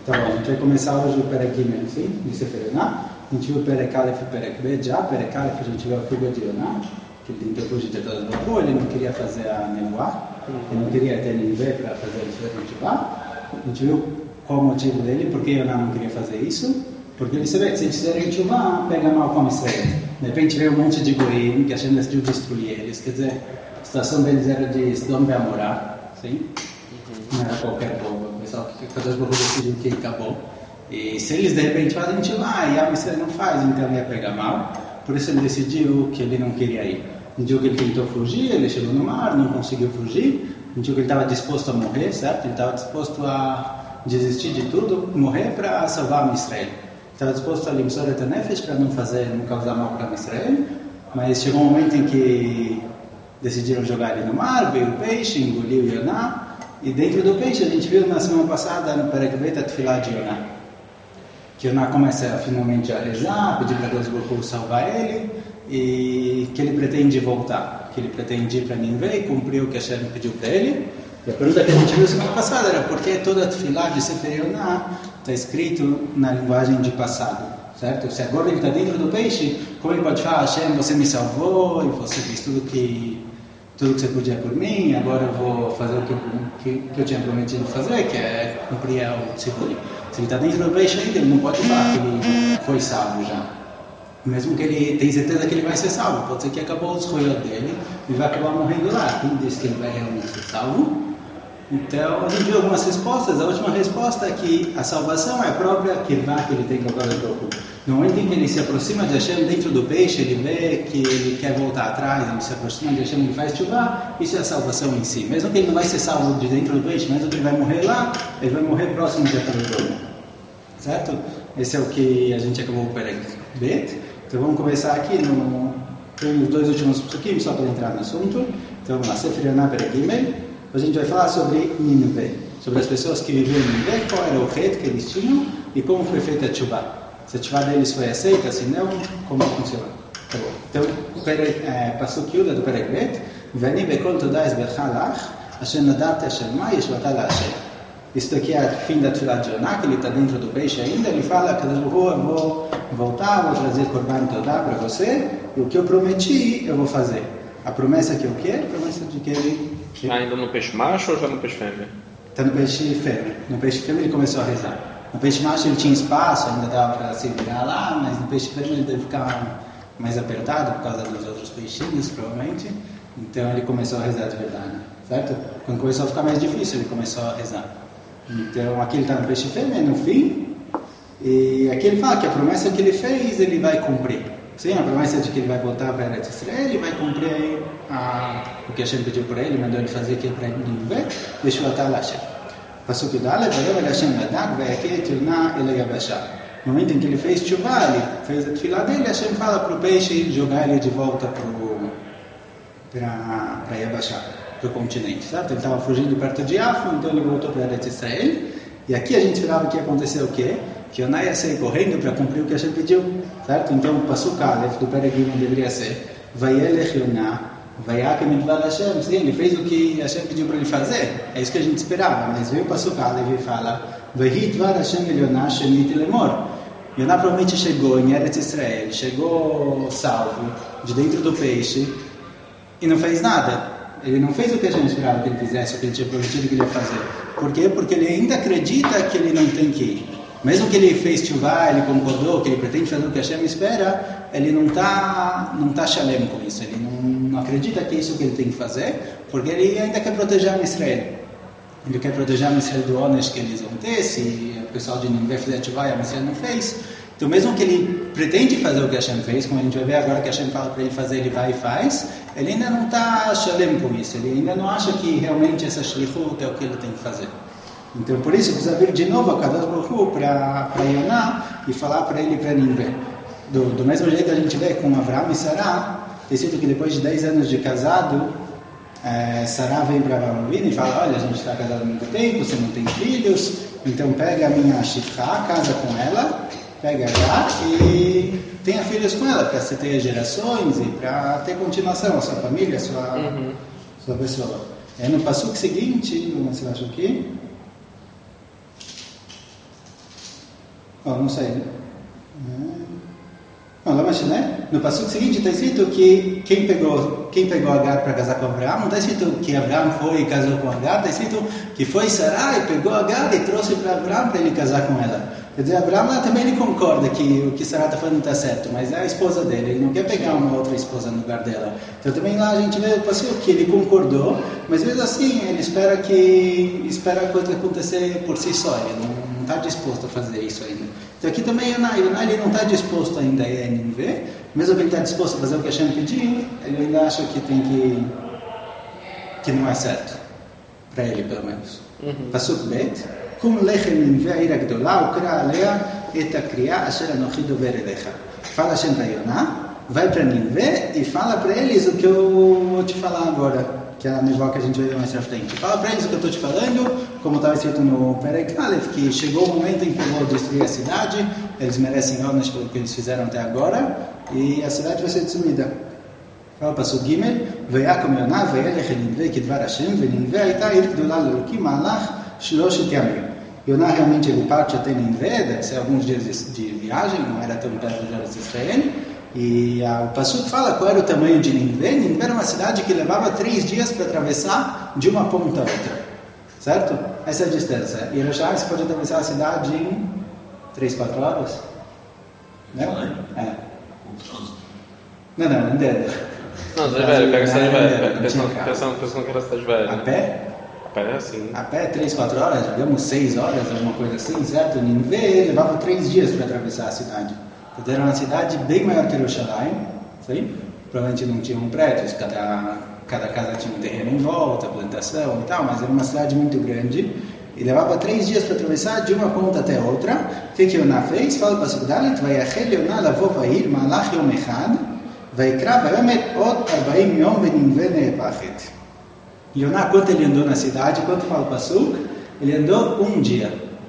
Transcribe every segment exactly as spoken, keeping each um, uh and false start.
Tá bom, a gente vai começar hoje o Perek Gimel, sim? De Sefer Yonah. A gente viu o Perek Aleph e o Perek Bet já. Perek Aleph a gente viu a fuga de Yonah, que ele tentou fugir de todas as boas, ele não queria fazer a Nevoah, ele não queria ter Nínive para fazer a Teshuvah. A gente viu qual o motivo dele, porque Yonah não queria fazer isso. Porque ele sabia que se eles fizerem Teshuvah, pega mal com Israel. De repente veio um monte de goim que a Hashem decidiu destruir eles. Quer dizer, a situação deles era de Sodom e Amorá, sim? Não era qualquer povo, o pessoal que cada vez decidiu que acabou. E se eles de repente fazem Teshuvah e a Israel não faz, então ele ia pegar mal. Por isso ele decidiu que ele não queria ir. Um dia que ele tentou fugir, ele chegou no mar, não conseguiu fugir. Um dia que ele estava disposto a morrer, certo? Ele estava disposto a desistir de tudo, morrer para salvar a Israel. Estava disposto a limsor et nefesh para não fazer, não causar mal para Israel. Mas chegou um momento em que decidiram jogar ele no mar, veio o peixe, engoliu Yonah. E dentro do peixe a gente viu na semana passada no Perek Bet a Tefilá de Yonah. Que Yonah começa finalmente a rezar, pedir para Deus Baruch salvar ele, e que ele pretende voltar, que ele pretende ir para Nínive e cumprir o que Hashem pediu para ele. E a pergunta que a gente viu semana passada era por que toda a Tefilá de Sefer Yonah está escrito na linguagem de passado, certo? Se agora ele está dentro do peixe, como ele pode falar, Hashem, você me salvou, e você fez tudo que, tudo que você podia por mim, agora eu vou fazer o que, que, que eu tinha prometido fazer, que é cumprir o Tzivui. Se ele está dentro do peixe ainda, ele não pode falar que ele foi salvo já. Mesmo que ele tenha certeza que ele vai ser salvo, pode ser que acabou os roios dele e vai acabar morrendo lá. Quem disse que ele vai realmente ser salvo? Então, a gente viu algumas respostas. A última resposta é que a salvação é a própria Kirvá que ele tem com o Kadosh Baruch Hu. No momento em que ele se aproxima de Hashem dentro do peixe, ele vê que ele quer voltar atrás, ele se aproxima de Hashem, ele faz Teshuvah, isso é a salvação em si. Mesmo que ele não vai ser salvo de dentro do peixe, mesmo que ele vai morrer lá, ele vai morrer próximo de Kadosh Baruch Hu. Certo? Esse é o que a gente acabou com o Perek Bet. Então vamos começar aqui no, nos dois últimos psukim, só para entrar no assunto. Então vamos lá, Sefer Yonah Perek Gimel. A gente vai falar sobre Nínive, sobre as pessoas que viviam em Nínive, qual era o reto que eles tinham e como foi feita a Teshuvah. Se a Teshuvah deles foi aceita, se não, como funciona. Tá bom. Então, é, Pasuk Yuda do Perek Bet, Veni bekol toda esbercha lach, Hashem nadat Hashem ma yeshvata la Hashem. Isso daqui é o fim da Tefilá de Yonah, que ele está dentro do peixe ainda. Ele fala que eu vou voltar, vou trazer Korban Todá para você, e o que eu prometi, eu vou fazer. A promessa que eu quero, a promessa de que ele... Está ainda no peixe macho ou já no peixe fêmea? Está no peixe fêmea. No peixe fêmea ele começou a rezar. No peixe macho ele tinha espaço, ainda dava para se virar lá, mas no peixe fêmea ele deve ficar mais apertado por causa dos outros peixinhos, provavelmente. Então ele começou a rezar de verdade, certo? Quando começou a ficar mais difícil, ele começou a rezar. Então aqui ele está no peixe fêmea, no fim, e aqui ele fala que a promessa que ele fez, ele vai cumprir. Sim, a promessa de que ele vai voltar para Eretz Israel, ele vai cumprir a, o que Hashem pediu para ele, mandou ele fazer aqui para Nínive, deixou até lá Hashem. Pasuk Yudale, Vayovel Hashem Ladak, Vayaket Yonah Ele Yabashah. No momento em que ele fez Teshuvah, ele fez a tefilá dele, Hashem fala para o peixe jogar ele de volta para Yabashah, para o continente, certo? Ele estava fugindo perto de Yafo, então ele voltou para Eretz Israel. E aqui a gente falava que ia acontecer o quê? Que Yonah ia sair correndo para cumprir o que Hashem pediu, certo? Então o Pasuk Aleph do Perek Gimel deveria ser Vayelech Yonah, Vayakem Midbar Hashem. Sim, ele fez o que Hashem pediu para ele fazer. É isso que a gente esperava. Mas veio o Pasuk Aleph e fala Vayitvar Hashem El Yonah Shemit Lemor. Yonah provavelmente chegou em Eretz Israel, chegou salvo, de dentro do peixe, e não fez nada. Ele não fez o que a gente esperava que ele fizesse, o que ele tinha prometido que ele ia fazer. Por quê? Porque ele ainda acredita que ele não tem que ir. Mesmo que ele fez Teshuvah, ele concordou que ele pretende fazer o que Hashem espera, ele não está não tá shalem com isso. Ele não, não acredita que é isso que ele tem que fazer, porque ele ainda quer proteger a Israel. Ele quer proteger a Israel do ônus que eles vão ter, se o pessoal de Nínive fizer Teshuvah e a Israel não fez. Então, mesmo que ele pretende fazer o que Hashem fez, como a gente vai ver agora que Hashem fala para ele fazer, ele vai e faz, ele ainda não está shalem com isso. Ele ainda não acha que realmente essa shlichut é o que ele tem que fazer. Então, por isso, precisa vir de novo a Kadosh Baruch Hu para Yonah e falar para ele para Nínive. Do, do mesmo jeito que a gente vê com Avraham e Sará, tem sido que depois de dez anos de casado, é, Sará vem para Avraham e fala, olha, a gente está casado há muito tempo, você não tem filhos, então pega a minha Shifra, casa com ela, pega ela e tenha filhos com ela, para você ter gerações e para ter continuação, a sua família, a sua, uhum. sua pessoa. É no passuco seguinte, vamos ver se eu acho aqui. Oh, não sei. Não, lá mais, né? No passo seguinte está escrito que quem pegou, quem pegou Agar para casar com Abraão, não está escrito que Abraão foi e casou com Agar, está escrito que foi Sarai, pegou Agar e trouxe para Abraão para ele casar com ela. Quer dizer, Abraão lá também ele concorda que o que Sarai está falando está certo, mas é a esposa dele, ele não quer pegar uma outra esposa no lugar dela. Então também lá a gente vê o passo que ele concordou, mas mesmo assim ele espera que espera a coisa acontecer por si só, ele não está disposto a fazer isso ainda. Então aqui também Yoná, Yoná ele não está disposto ainda a ir a Nínive, mesmo que ele está disposto a fazer o que Hashem pediu, ele ainda acha que tem que que não é certo, para ele pelo menos. Pasuk Bet, Kum lechem Nínive a ira gdolah, ukra alea et akriah asher anochi dover elecha. Fala Hashem para Yoná, vai para Nínive e fala para eles o que eu vou te falar agora, que é a nevoa que a gente vai ver mais pra frente. Fala para eles o que eu estou te falando, como estava escrito no Perek Aleph, que chegou o momento em que eu vou destruir a cidade, eles merecem honras pelo que eles fizeram até agora, e a cidade vai ser destruída. Fala para o Gimel, Veyakom Yoná, Veyelech el Nínive kidvar Hashem, Venínive הייתה עיר גדולה לאלוקים מהלך שלושת ימים. Yoná realmente ele parte até Nínive, deve ser alguns dias de, de viagem, não era tão perto de Israel. E a, o Pasuk fala qual era o tamanho de Nínive. Nínive era uma cidade que levava três dias para atravessar de uma ponta a outra. Certo? Essa é a distância. E Yerushalayim você pode atravessar a cidade em três, quatro horas? Né? É. Não, não, não deve. Não, cidade velha, pega a cidade velha. Pensando que era cidade velha. A pé? A pé é assim. A pé, três, quatro horas, digamos seis horas, alguma coisa assim, certo? Nínive levava três dias para atravessar a cidade. Então, era uma cidade bem maior que Yerushalayim, sim? Provavelmente não tinham prédios, cada, cada casa tinha um terreno em volta, plantação e tal, mas era uma cidade muito grande. E levava três dias para atravessar de uma ponta até outra. O que que Yoná fez? Fala para a cidade, Vayachel Yoná lavou Vayir, Malach Yom Echad, Vaikra Vayomer Od Arbaim Yom Beninve Neepachet. Yoná, quanto ele andou na cidade, quanto fala o Pasuk? Ele andou um dia.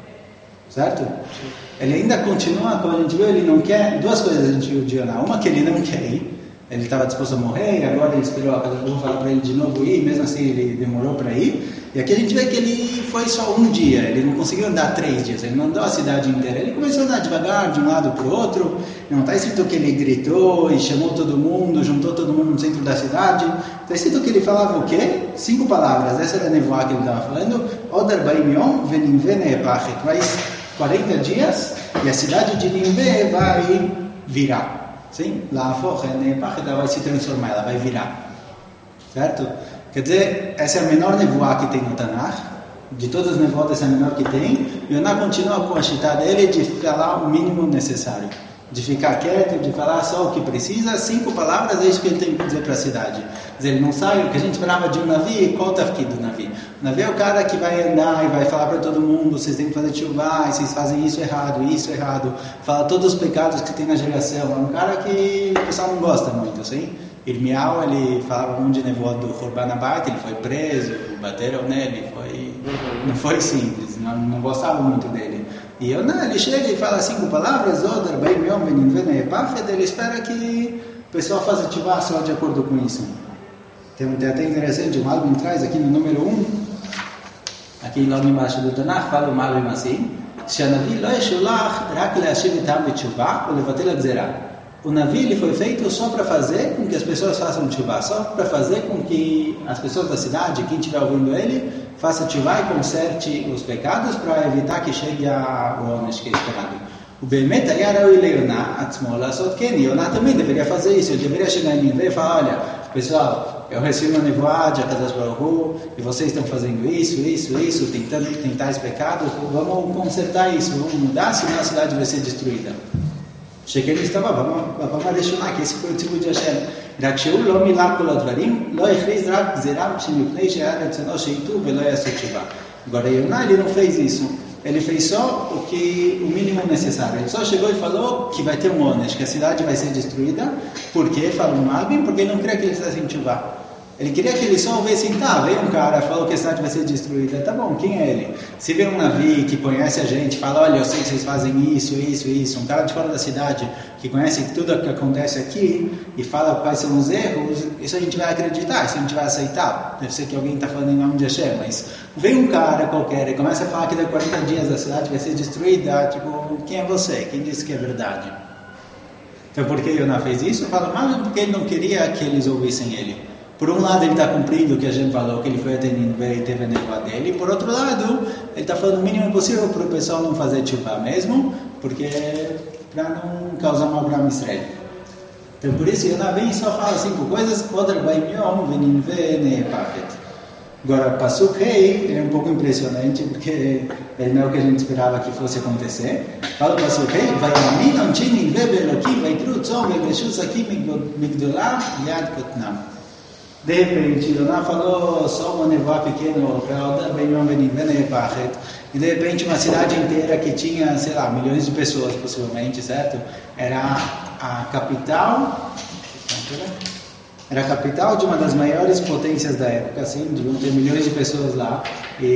Certo? Ele ainda continua, como a gente viu, ele não quer, duas coisas a gente viu de Yoná. Uma que ele não quer ir, ele estava disposto a morrer, e agora ele esperou a casa do povo falar para ele de novo ir, mesmo assim ele demorou para ir. E aqui a gente vê que ele foi só um dia, ele não conseguiu andar três dias, ele não andou a cidade inteira, ele começou a andar devagar de um lado para o outro, não está escrito que ele gritou e chamou todo mundo, juntou todo mundo no centro da cidade, está escrito que ele falava o quê? Cinco palavras, essa era a nevoa que ele estava falando, Odar Baim Yom Veninve Neepachet, mais quarenta dias, e a cidade de Nínive vai virar. Sim? Lá fora, ela vai se transformar, ela vai virar. Certo? Quer dizer, essa é a menor nevoa que tem no Tanakh. De todas as nevoas, essa é a menor que tem. E Yoná continua com a chita dele de falar o mínimo necessário. De ficar quieto, de falar só o que precisa. Cinco palavras é isso que ele tem que dizer para a cidade. Quer dizer, ele não sabe o que a gente esperava de um navio. Qual o tafkid do navio? O navio é o cara que vai andar e vai falar para todo mundo, vocês têm que fazer tshuva, vocês fazem isso errado, isso errado. Fala todos os pecados que tem na geração. É um cara que o pessoal não gosta muito, assim. Irmial, ele falava um de nevoa do Churban Abayit, ele foi preso, bateram nele, foi, não foi simples, não, não gostavam muito dele. E eu, não, ele chega e fala cinco palavras, Odar, Baim Yom, Veninve Neepachet, ele espera que o pessoal faça tshuva só de acordo com isso. Tem um até interessante, o Malbim traz aqui no número um, aqui logo embaixo do Tanakh, fala o Malbim assim, שהנביא לא ישולח רק להשיב איתם בתשובה ולבטל הגזירה. O navio ele foi feito só para fazer com que as pessoas façam tshuva, só para fazer com que as pessoas da cidade, quem estiver ouvindo ele, faça tshuva e conserte os pecados para evitar que chegue ao onesh que é esperado. O Bemet היה ראוי ליונה עצמו לעשות כן, Yoná também deveria fazer isso, ele deveria chegar em Nínive e falar, olha, pessoal, eu recebi uma nevoa de Akadosh Baruch Hu, e vocês estão fazendo isso, isso, isso, tentando tentar os pecados, vamos consertar isso, vamos mudar, senão a cidade vai ser destruída. שכן הסתבר, בפעם הראשונה, כי סיפור הציבור של השם, רק שהוא לא מילא כל הדברים, לא הכריז רק גזירה שמפני שהיה רצונו שיטו ולא יעשו תשובה. Agora, Yoná, ele não fez isso. Ele fez só o que o mínimo necessário. Ele só chegou e falou que vai ter um onesh, que a cidade vai ser destruída. Por quê? Falou Malbim, porque ele não queria que eles fizessem tchuvá. Ele queria que eles só ouvissem, tá, veio um cara, falou que a cidade vai ser destruída, tá bom, quem é ele? Se vê um navio que conhece a gente, fala, olha, eu sei que vocês fazem isso, isso, isso, um cara de fora da cidade que conhece tudo o que acontece aqui e fala quais são os erros, isso a gente vai acreditar, isso a gente vai aceitar. Deve ser que alguém está falando em nome de Hashem, mas vem um cara qualquer e começa a falar que daqui a quarenta dias a cidade vai ser destruída, tipo, quem é você? Quem disse que é verdade? Então por que Yoná fez isso? Eu falo, mas porque ele não queria que eles ouvissem ele. Por um lado, ele está cumprindo o que a gente falou, que ele foi até Nínive e teve a nevoa dele. Por outro lado, ele está falando o mínimo possível para o pessoal não fazer tshuva mesmo, porque para não causar mal para Israel. Então, por isso, Yoná vem e só fala cinco coisas. Oder baim yom veninve ne'epafet. Agora, o Pasuk Rei é um pouco impressionante, porque ele não é o que a gente esperava que fosse acontecer. Fala o Pasuk Rei, Vayamin ontin Nínive be'elokim ve'ikru tzom ve'leshus akim migdolah yad kotnam. De repente, Yoná falou só uma nevoa pequena, e de repente uma cidade inteira que tinha, sei lá, milhões de pessoas possivelmente, certo? Era a capital, era a capital de uma das maiores potências da época, assim, deviam ter milhões de pessoas lá,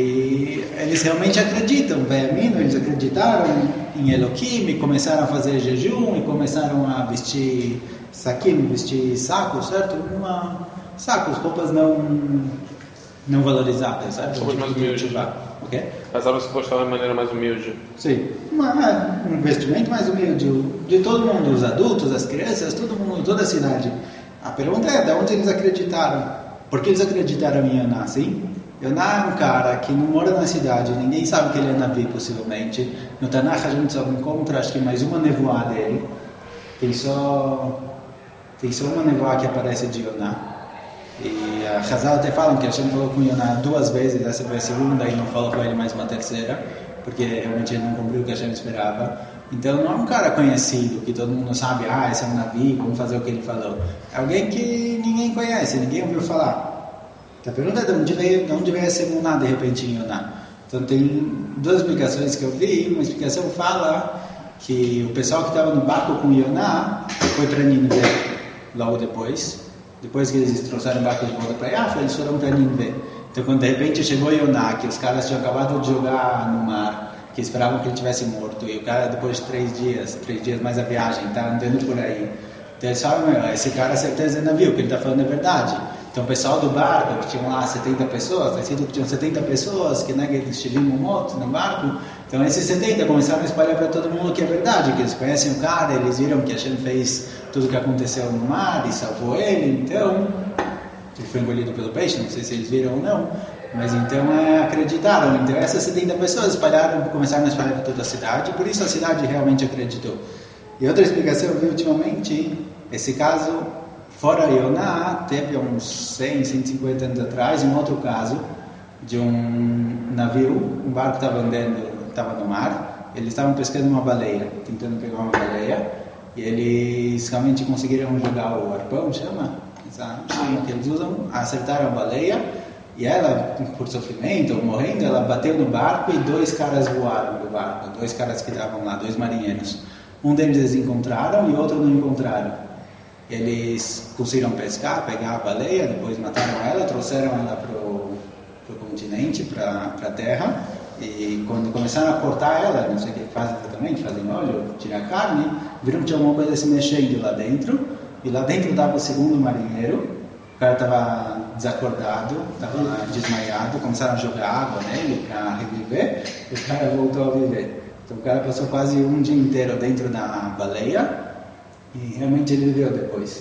e eles realmente acreditam, Vayamino, eles acreditaram em Elohim, e começaram a fazer jejum, e começaram a vestir saquim, vestir saco, certo? Uma... sacos, roupas não, não valorizadas, sabe? Roupas mais humildes. Okay? Casaram-se depois de uma maneira mais humilde. Sim, uma, um vestimento mais humilde, de todo mundo, os adultos, as crianças, todo mundo, toda a cidade. A pergunta é, de onde eles acreditaram? Por que eles acreditaram em Yoná, sim? Yoná é um cara que não mora na cidade, ninguém sabe que ele é Navi, possivelmente. No Tanakh a gente só encontra, acho que mais uma nevoa dele. Tem só, tem só uma nevoa que aparece de Yoná. E a Hazal até falam que Hashem falou com Yoná duas vezes, essa foi a segunda, e não falou com ele mais uma terceira, porque realmente ele não cumpriu o que Hashem esperava. Então não é um cara conhecido, que todo mundo sabe, ah, esse é um Navi, vamos fazer o que ele falou. É alguém que ninguém conhece, ninguém ouviu falar. Então a pergunta é de onde veio, de onde veio essa emuná de repente em Yoná. Então tem duas explicações que eu vi. Uma explicação fala que o pessoal que estava no barco com Yoná foi para Nínive logo depois. Depois que eles trouxeram o barco de volta para Yafa, eles foram para Nínive. Então, quando de repente chegou Yoná, que os caras tinham acabado de jogar no mar, que esperavam que ele tivesse morto, e o cara, depois de três dias, três dias mais a viagem, está andando por aí. Então, eles falam, meu, esse cara a certeza não viu, o que ele está falando é verdade. Então, o pessoal do barco, que tinham lá setenta pessoas, tem sido que tinham setenta pessoas, que né, eles tiveram um moto no barco. Então, esses setenta começaram a espalhar para todo mundo que é verdade, que eles conhecem o cara, eles viram que Hashem fez tudo o que aconteceu no mar e salvou ele. Então, ele foi engolido pelo peixe, não sei se eles viram ou não, mas então é, acreditaram. Então, essas setenta pessoas espalharam, começaram a espalhar para toda a cidade, por isso a cidade realmente acreditou. E outra explicação eu vi ultimamente, esse caso, fora Yoná, teve uns cem, cento e cinquenta anos atrás, um outro caso de um navio, um barco estava andando, estava no mar, eles estavam pescando uma baleia, tentando pegar uma baleia, e eles realmente conseguiram jogar o arpão, chama? Essa chama que eles usam, acertaram a baleia, e ela, por sofrimento ou morrendo, ela bateu no barco e dois caras voaram do barco, dois caras que estavam lá, dois marinheiros. Um deles eles encontraram e o outro não encontraram. Eles conseguiram pescar, pegar a baleia, depois mataram ela, trouxeram ela para o continente, para a terra, e quando começaram a cortar ela, não sei o que fazem exatamente, fazem óleo, tirar a carne, viram que tinha alguma coisa se mexendo lá dentro, e lá dentro estava o segundo marinheiro, o cara estava desacordado, estava desmaiado, começaram a jogar água nele para reviver, e o cara voltou a viver. Então o cara passou quase um dia inteiro dentro da baleia, e realmente ele viveu depois.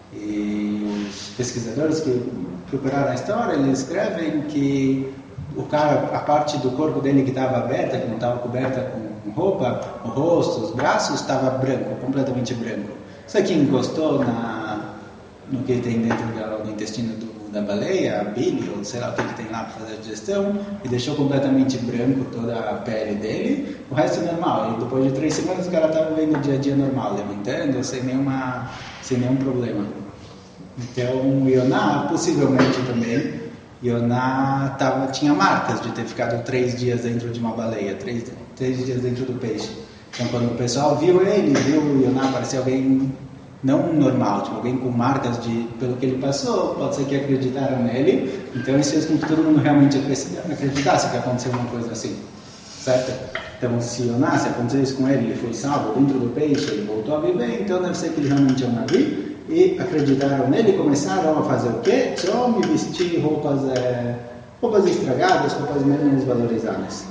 E os pesquisadores que procuraram a história, eles escrevem que o cara, a parte do corpo dele que estava aberta, que não estava coberta com roupa, o rosto, os braços, estava branco, completamente branco. Isso aqui encostou na, no que tem dentro do intestino do, da baleia, a bile, ou sei lá o que, que tem lá para fazer a digestão, e deixou completamente branco toda a pele dele. O resto é normal. E depois de três semanas o cara estava vivendo o dia a dia normal, levantando, sem, nenhuma, sem nenhum problema. Então, Yoná, possivelmente também, Yoná tava, tinha marcas de ter ficado três dias dentro de uma baleia, três, três dias dentro do peixe. Então, quando o pessoal viu ele, viu o Yoná, parecia alguém não normal, tipo alguém com marcas de, pelo que ele passou, pode ser que acreditaram nele, então isso fez com que todo mundo realmente acreditasse que aconteceu uma coisa assim, certo? Então, se Yoná, se aconteceu isso com ele, ele foi salvo dentro do peixe, ele voltou a viver, então deve ser que ele realmente é um Navi, e acreditaram nele e começaram a fazer o quê? Só me vestir roupas, é, roupas estragadas, roupas menos valorizadas,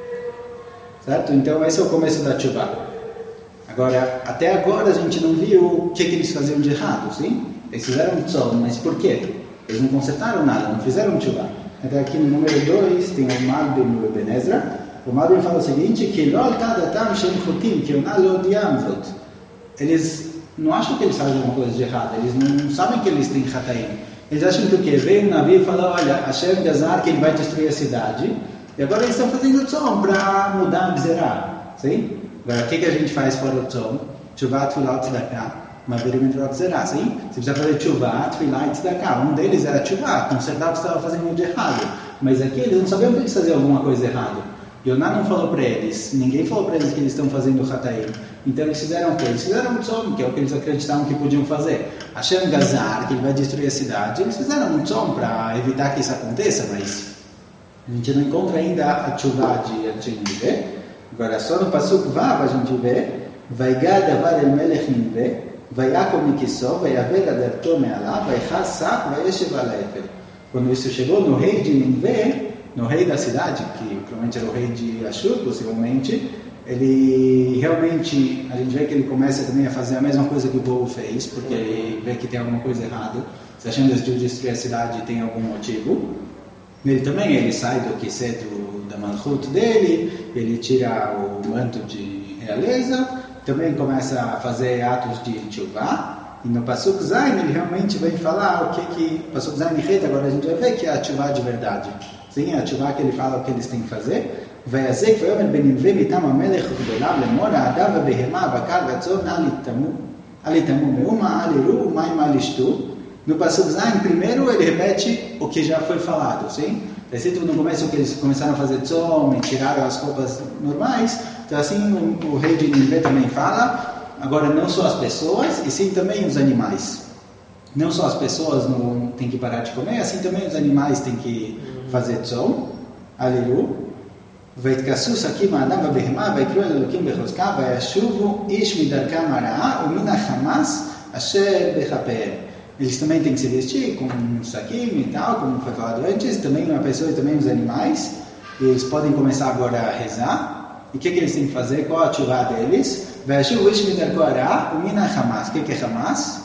certo? Então, esse é o começo da Tchuvá. Agora, até agora a gente não viu o que, que eles faziam de errado, sim? Eles fizeram tzom, mas por quê? Eles não consertaram nada, não fizeram tchuvá. Então aqui no número dois tem o Malbim e o Ibn Ezra. O Malbim fala o seguinte, que lol tadatam shem chutim, que Yoná lo diamvot. Eles não acham que eles fazem alguma coisa de errado, eles não sabem que eles têm chataim. Eles acham que o quê? Veio um navio e falou, olha, Hashem Gazar, que ele vai destruir a cidade, e agora eles estão fazendo tzom para mudar a Gzerá, sim? Agora, o que, que a gente faz fora o tzom? Tchuvá, tefilá, tzedakah, mavirim mitzvot zerá, sim? Você precisa fazer tchuvá, tefilá e tzedakah. Um deles era tchuvá, consertar o que estava fazendo de errado. Mas aqui eles não sabiam que eles faziam alguma coisa errada. Yoná não falou para eles, ninguém falou para eles que eles estão fazendo chataim. Então eles fizeram o quê? Eles fizeram o tzom, que é o que eles acreditavam que podiam fazer. Hashem Gazar, que ele vai destruir a cidade, eles fizeram um tzom para evitar que isso aconteça, mas a gente não encontra ainda a tchuvá de Antinível. Agora, só no Pasuk Vav a gente vê, Vaigad avar el melech Ninve, Vaiakom Mikissov, Vaiaver aderto me'alav, Vaichaz sak, Vaieshev alefer. Quando isso chegou no rei de Ninve, no rei da cidade, que provavelmente era o rei de Ashur, possivelmente, ele realmente, a gente vê que ele começa também a fazer a mesma coisa que o povo fez, porque ele vê que tem alguma coisa errada. Se a Hashem decidiu destruir a cidade, tem algum motivo. Ele também, ele sai do Kiseh da Malchut dele, ele tira o manto de realeza, também começa a fazer atos de tchuvá, e no Pasuk Zayin ele realmente vem falar o que que, Pasuk Zayin e Reta, agora a gente vai ver que é a tchuvá de verdade. Sim, a tchuvá que ele fala o que eles têm que fazer. Vayazek vayomer beninve mitam hamelech ugdolav lemor ha'adav v'behema v'kar v'tzon alitamu meuma aliru maim alishtu. No Pasuk Zayin, primeiro ele repete o que já foi falado, sim? Está no começo que eles começaram a fazer tzom e tiraram as roupas normais. Então assim o, o rei de Nínive também fala, agora não só as pessoas, e sim também os animais. Não só as pessoas não têm que parar de comer, assim também os animais têm que fazer tzom. Aleluia. ויתכסו שקים האדם בבהמה, ויקראו אל אלוקים בחוזקה, וישובו איש מדרכם הרעה, ומן החמאס אשר בכפיהם. Eles também têm que se vestir com um saquinho e tal, como foi falado antes, também uma pessoa e também os animais. E eles podem começar agora a rezar. E o que, que eles têm que fazer? Qual a tchuvá deles? וישובו איש מדרכו הרעה, ומן החמאס. O que, que é Hamas?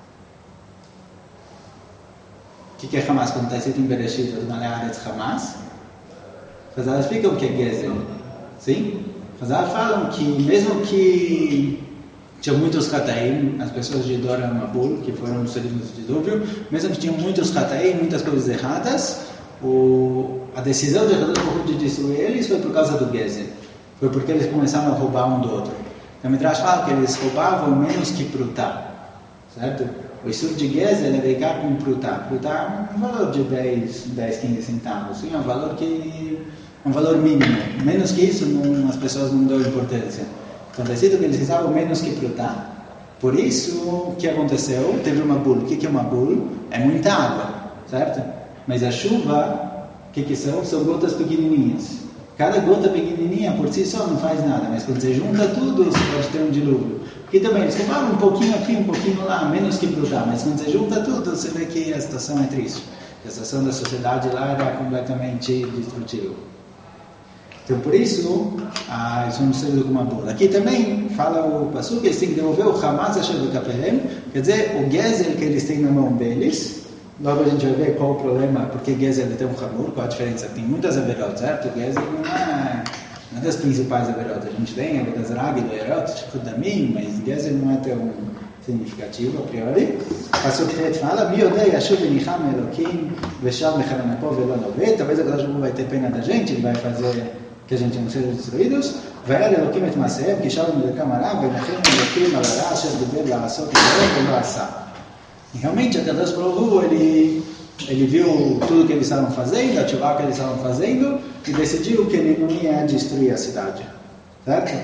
O que, que é Hamas? Quando está escrito em Bereshit, os Malearetz Hamas. Hazal explicam o que é Gezel. Sim? Hazal falam que mesmo que tinha muitos Hataim, as pessoas de Dora Mabul, que foram os seres de dilúvio, mesmo que tinham muitos Hataim, muitas coisas erradas, o, a decisão de Akadosh Baruch Hu de destruir eles foi por causa do Gezel. Foi porque eles começaram a roubar um do outro. Então, o Midrash fala que eles roubavam menos que Prutá. Certo? O Isur de Gezel é brincar com Prutá. Prutá é um valor de dez, quinze centavos. Sim, é um valor que um valor mínimo. Menos que isso, não, as pessoas não dão importância. Então, decido que eles precisavam menos que Prutá. Por isso, o que aconteceu? Teve uma bula. O que é uma bula? É muita água, certo? Mas a chuva, o que, que são? São gotas pequenininhas. Cada gota pequenininha por si só não faz nada, mas quando você junta tudo, você pode ter um dilúvio. Porque também eles compraram um pouquinho aqui, um pouquinho lá, menos que Prutá, mas quando você junta tudo, você vê que a situação é triste. A situação da sociedade lá era completamente destrutiva. Então, por isso, ah, eles vão ser como uma bula. Aqui também fala o Pasuk que eles têm que devolver o Hamas Asher Bekaperem, quer dizer, o Gezel que eles têm na mão deles. Logo a gente vai ver qual o problema, porque Gezel é tão hamur, qual a diferença. Tem muitas averot, certo? O Gezel não é uma das principais averot. A gente tem Avedas Rag, Leerot, Shikudamim, mas Gezel não é tão significativo a priori. Pasuk três fala, Mi odei Asher Benicham Elokim, Veshav Mecharanapov Elonové. Talvez agora o vai ter pena da gente, ele vai fazer que a gente não seja destruídos. Vai Elokim et Masev, que Shalom Melecam Arav, Venachem Elokim Alará, Asher Beber Laasot Elokim Velo Asa. E realmente, a Kadosh Baruch Hu, ele, ele viu tudo que eles estavam fazendo, a tchuvá que eles estavam fazendo, e decidiu que ele não ia destruir a cidade. Certo?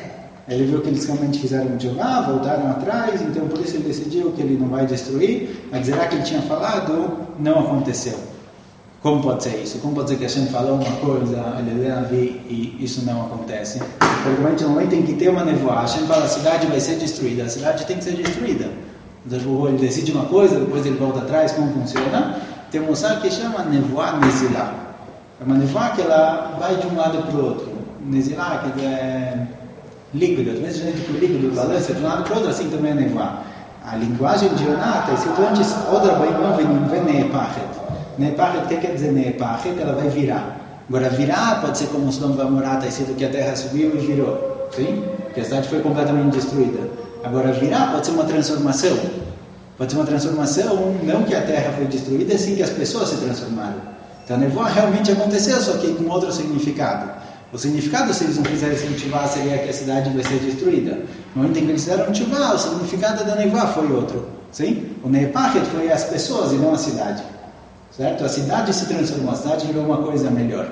Ele viu que eles realmente fizeram Jeová, voltaram atrás, então por isso ele decidiu que ele não vai destruir. A Gezerá que ele tinha falado não aconteceu. Como pode ser isso? Como pode ser que Hashem falou uma coisa, ele deu a vir e isso não acontece? Porque no momento em que tem uma nevoa, Hashem fala a cidade vai ser destruída, a cidade tem que ser destruída. Então ele decide uma coisa, depois ele volta atrás, como funciona? Tem um moçar que chama nevoa nezilá. É uma nevoa que ela vai de um lado para o outro. Nezilá, que é líquido, às vezes a gente com líquido balança de um lado para o outro, assim também é nevoa. A linguagem de Yonah está escrito antes, outra bem não vem Neepachet. Neepachet, o que quer dizer Neepachet? Ela vai virar. Agora, virar pode ser como o Sodom e Gomorra, está escrito que a terra subiu e virou. Sim? Que a cidade foi completamente destruída. Agora, virar pode ser uma transformação. Pode ser uma transformação, não que a terra foi destruída, sim que as pessoas se transformaram. Então, a nevoa realmente aconteceu, só que com outro significado. O significado, se eles não fizessem Tchuvá, seria que a cidade vai ser destruída. No momento em que eles fizeram Tchuvá, o significado da nevoa foi outro. Sim? O Neepachet foi as pessoas e não a cidade. Certo? A cidade se transformou, a cidade virou uma coisa melhor.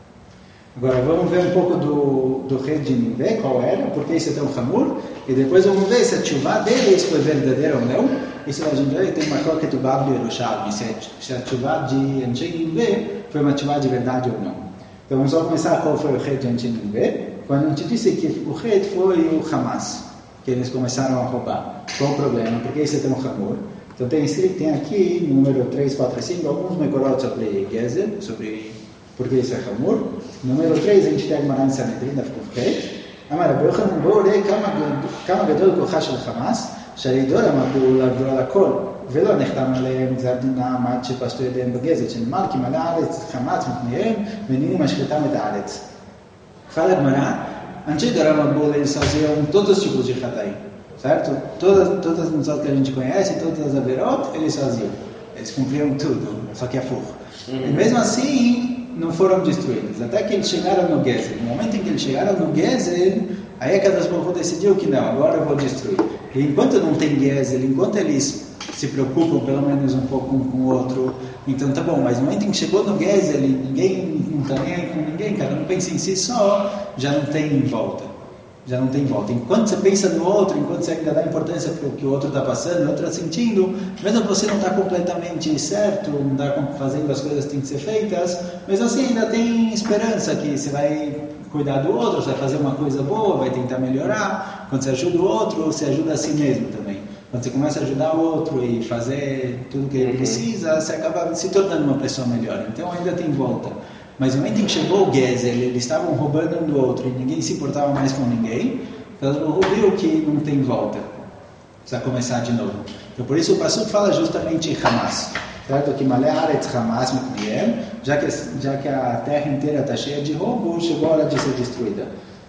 Agora vamos ver um pouco do, do rei de Nínive, qual era, por que isso é tão hamur, e depois vamos ver se a Tchuvá dele isso foi verdadeira ou não. Isso a gente vê, tem uma coisa do Babli Yerushalmi, se a Tchuvá de Nínive foi uma Tchuvá de verdade ou não. Então vamos só começar qual foi o rei de Nínive. Quando a gente disse que o rei foi o Hamas, que eles começaram a roubar. Qual o problema? Por que isso é tão hamur? Então tem escrito, tem aqui, número três, quatro, cinco, alguns mekorot sobre Gezer, sobre por que isso é hamur. Número três, a gente tem a Gemara em Sanedrin, da Fkufket. Amar Rabbi Yochanan, בואו ראה כמה גדול כוחה של חמאס, שהרי דור המבול לעבדו על הכל, ולא נחתם עליהם גזר דינם עד שפשטו ידיהם בגזר, שנאמר כי מלא הארץ חמאס מפניהם, ונהיו משחיתם את הארץ. Fala Gemara, antes do Ramabul eles faziam todos os tipos de Hataim. Certo? Todas, todas as mitzvot que a gente conhece, todas as averot, eles faziam. Eles cumpriam tudo, só que é fogo. Uhum. E mesmo assim, não foram destruídos. Até que eles chegaram no Gezer. No momento em que eles chegaram no Gezer, aí a Kadosh Baruch Hu decidiu que não, agora eu vou destruir. E enquanto não tem Gezer, enquanto eles se preocupam pelo menos um pouco um com o outro, então tá bom, mas no momento em que chegou no Gezer, ninguém não está nem aí com ninguém, cada um pensa em si só, já não tem volta. Já não tem volta. Enquanto você pensa no outro, enquanto você ainda dá importância para o que o outro está passando, o outro está sentindo, mesmo você não está completamente certo, não está fazendo as coisas que têm que ser feitas, mas assim ainda tem esperança que você vai cuidar do outro, você vai fazer uma coisa boa, vai tentar melhorar. Quando você ajuda o outro, você ajuda a si mesmo também. Quando você começa a ajudar o outro e fazer tudo o que ele precisa, você acaba se tornando uma pessoa melhor. Então ainda tem volta. Mas no momento em que chegou o Gezer, eles estavam roubando um do outro e ninguém se importava mais com ninguém, então viu que não tem volta. Precisa começar de novo. Então por isso o Pasuk fala justamente Hamas. Certo? Que Malé Aretz Hamas Mekniem, já que já que a terra inteira está cheia de roubo, chegou a hora de ser destruída.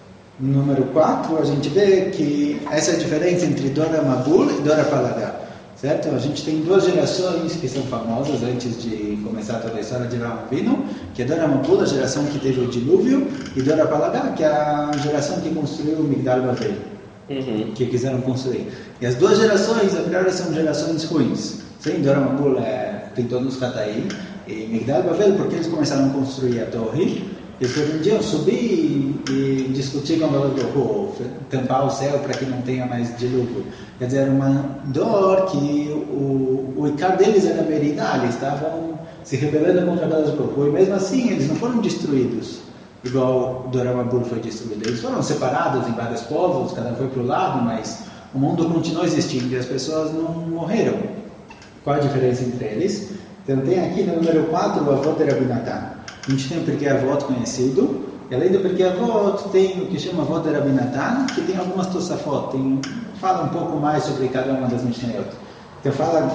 Número quatro, a gente vê que essa é a diferença entre Dora Mabul e Dora Palagá. Certo? A gente tem duas gerações que são famosas antes de começar toda a história de Avraham Avinu, que é Dora Mabul, a geração que teve o dilúvio, e Dora Palagá, que é a geração que construiu o Migdal Bavel, uhum. que quiseram construir. E as duas gerações, a priori, são gerações ruins. Sim, Dora Mabul é, tem todos os Hataim, e Migdal Bavel, porque eles começaram a construir a torre, eles pretendiam subir e discutir com o valor do rua, tampar o céu para que não tenha mais dilúvio. Quer dizer, era uma dor que o, o Icar deles era veridade, eles estavam se rebelando contra a Kadosh Baruch Hu. E mesmo assim, eles não foram destruídos, igual Dora Mabul foi destruído. Eles foram separados em vários povos, cada um foi para o lado, mas o mundo continuou existindo e as pessoas não morreram. Qual a diferença entre eles? Então tem aqui no número quatro o avô de Rabi Natan. A gente tem o Pirkei Avot conhecido, e além do Pirkei Avot tem o que chama Avot de Rabi Natan, que tem algumas Tosafot, tem, fala um pouco mais sobre cada uma das Mishnayot. Então fala,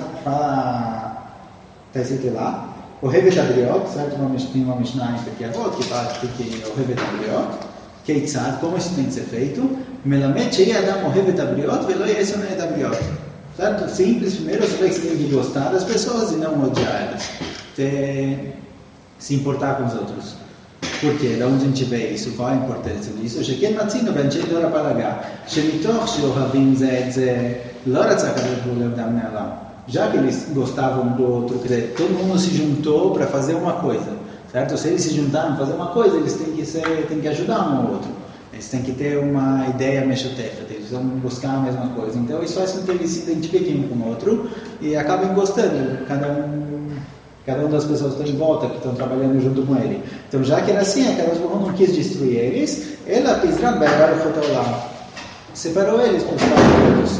fala está escrito lá, o Hevet Abriot, certo? Tem uma Mishnah em Pirkei Avot que fala que é o Hevet Abriot, Keitzad, como isso tem que ser feito, Melamed Shei Adam o Hevet Abriot, Velo Yeson Et Abriot. Certo? Simples, primeiro você vê que você tem que gostar das pessoas e não odiar elas. Tem, se importar com os outros. Por quê? Da onde a gente vê isso? Qual a importância disso? שכן מצינו באנשי דור הפלגה, שמתוך שאוהבים זה את זה, לא רצה הקדוש ברוך הוא לעבדם בני עולם. Já que eles gostavam do outro, quer dizer, todo mundo se juntou para fazer uma coisa, certo? Se eles se juntaram para fazer uma coisa, eles têm que ser, têm que ajudar um ao outro. Eles têm que ter uma ideia meshutefet, eles vão buscar a mesma coisa. Então isso faz com que eles se identifiquem um com o outro e acabem gostando, cada um, cada uma das pessoas que estão em volta, que estão trabalhando junto com ele. Então já que era assim, a Kadosh Baruch Hu não quis destruir eles, ela separou eles para os lados.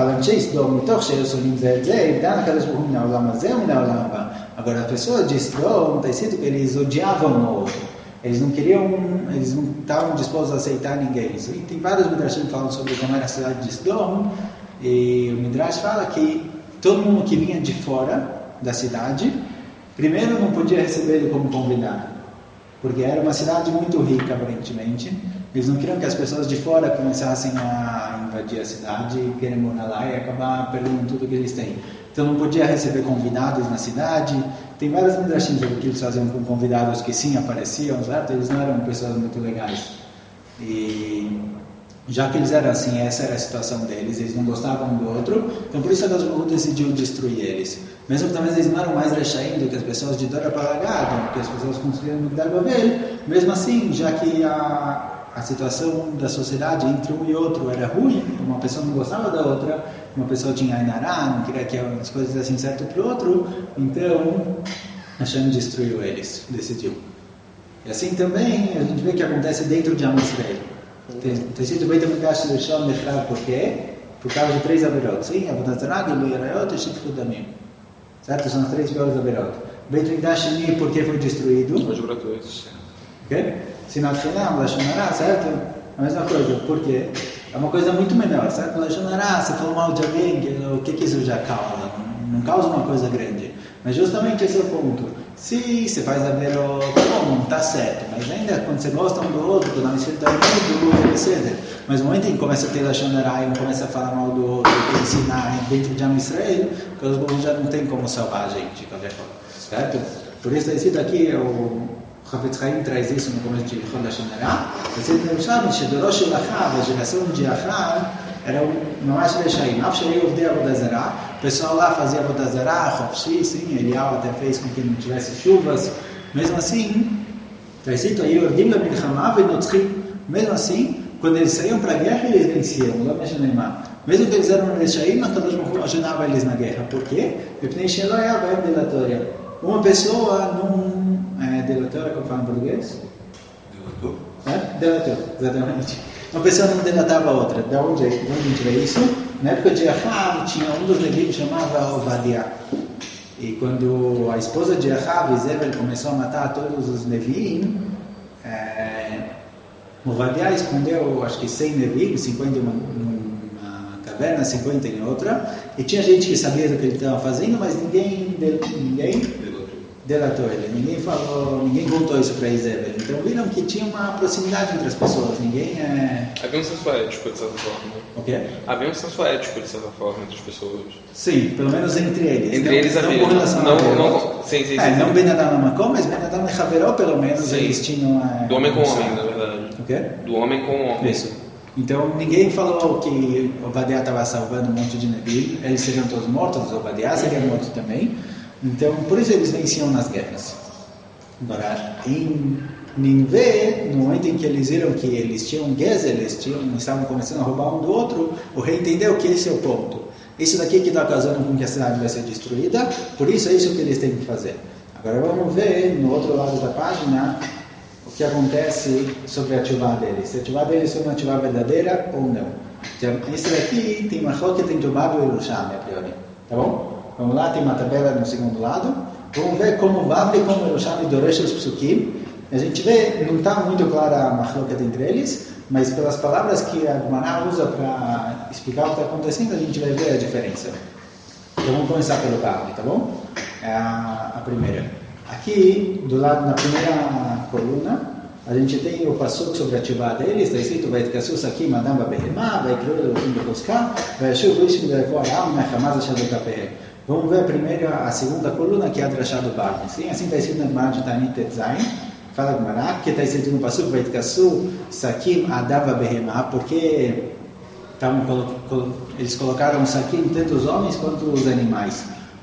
Agora a pessoa de Sdom, está escrito que eles odiavam o outro. Eles não queriam, eles não estavam dispostos a aceitar ninguém. E tem vários Midrashim que falam sobre como era a cidade de Sdom. E o Midrash fala que todo mundo que vinha de fora da cidade, primeiro não podia receber ele como convidado, porque era uma cidade muito rica, aparentemente. Eles não queriam que as pessoas de fora começassem a invadir a cidade e querer morar lá e acabar perdendo tudo que eles têm. Então não podia receber convidados na cidade. Tem vários midrashim sobre o que eles faziam com convidados que sim apareciam, certo? Eles não eram pessoas muito legais. E já que eles eram assim, essa era a situação deles, eles não gostavam um do outro, então por isso a Kadosh Baruch Hu decidiu destruir eles. Mesmo que talvez eles não eram mais rechaim do que as pessoas de Dora Palagada, porque as pessoas construíram no Migdal Bavel, mesmo assim, já que a a situação da sociedade entre um e outro era ruim, uma pessoa não gostava da outra, uma pessoa tinha Ainará, não queria que as coisas dessem certo para o outro, então Hashem destruiu eles, decidiu. E assim também a gente vê que acontece dentro de Am Yisrael. Tem sido Beit HaMikdash Rishon Nefrag por quê? Por causa de três averot. Sim, Avodat Zarah, Gilui Arayot e Shitfut Damim. Certo? São as três piores averot. Beit HaMikdash Sheni, por que foi destruído? Hoje gratuitos. Ok? Sinat Chinam, Lashonará, certo? A mesma coisa, por quê? É uma coisa muito menor, certo? Lashonará, você falou mal de alguém, o que que isso já causa? Não, não causa uma coisa grande. Mas justamente esse é o ponto. Se você faz a ver, tá bom, não está certo, mas ainda quando você gosta um do outro, quando a mistura está muito, etcétera. Mas no momento em que começa a ter Lashonará e um começa a falar mal do outro, e ensinar dentro de Am Yisrael, os já não tem como salvar a gente, de qualquer forma, certo? Por isso está escrito aqui, o Chafetz Chaim traz isso no começo de Chol Lashonará. Você tem que saber que Dorosh Shilachá, a geração de Achá, era uma mais rechaim. Afshei Ovdei Avodah Zarah. O pessoal lá fazia Avodah Zarah, Chofshi, sim, Eliyahu até fez com que não tivesse chuvas. Mesmo assim, está escrito aí, Ordim la Milchama venotzchim. Mesmo assim, quando eles saíam para a guerra, eles venciam. Mesmo que eles eram rechaim, a Kadosh Baruch Hu ajudava eles na guerra. Por quê? Porque uma pessoa não é delatora, como fala em português? Delator. É? Delator, exatamente. Uma pessoa não delatava a outra. De onde, de onde a gente vê isso? Na época de Ahav, tinha um dos levitas que chamava Ovadia. E quando a esposa de Ahav, Izebel, começou a matar todos os Levim, é, Ovadia escondeu, acho que cem Levim, cinquenta em uma, uma caverna, cinquenta em outra. E tinha gente que sabia do que ele estava fazendo, mas ninguém... ninguém delatou ele, ninguém falou, ninguém contou isso para Isabel. Então viram que tinha uma proximidade entre as pessoas, ninguém é... Havia um senso ético de certa forma. O quê? Havia um senso ético de certa forma entre as pessoas. Sim, pelo menos entre eles. Entre não, eles não havia. Com relação não, a não, sim, sim, é, sim. Não Ben Adam Makom, mas Ben Adam e Haveró, pelo menos sim. Eles tinham... É, do homem com homem, na verdade. O quê? Do homem com homem. Isso. Então ninguém falou que Ovadia estava salvando um monte de Nebi, eles seriam todos mortos, Ovadia seria morto também. Então por isso eles venciam nas guerras. Agora, em Ninvé, no momento em que eles viram que eles tinham Gezer, eles tinham, estavam começando a roubar um do outro, o rei entendeu que esse é o ponto. Isso daqui que está causando com que a cidade vai ser destruída, por isso é isso que eles têm que fazer. Agora vamos ver, no outro lado da página, o que acontece sobre a tchuvá deles. Se a tchuvá deles foi uma tchuvá verdadeira ou não. Então, isso daqui tem uma roca que tem Tubá e Yerushalmi, a priori. Tá bom? Vamos lá, tem uma tabela no segundo lado. Vamos ver como Bavli e como Yerushalmi Doresh os Psukim. A gente vê, não está muito clara a machloket entre eles, mas pelas palavras que a Gemara usa para explicar o que está acontecendo, a gente vai ver a diferença. Então vamos começar pelo Bavli, tá bom? É a, a primeira. Aqui, do lado, na primeira coluna, a gente tem o passuco sobre a tchuvá deles, está escrito vai tkassu sakim madam babehemá, vai kriu elohim bekoska, vai yashuv vishim berekoar am mechamaz ashadu kapehe. Vamos ver primeiro a segunda coluna, que é a drashá do Bavli. Sim, assim está escrito na Gemara de Tanit Tetzain. Fala Gemara, porque está escrito no passuco vai tkassu sakim adam babehemá, porque tavam, eles colocaram sakim tanto os homens quanto os animais.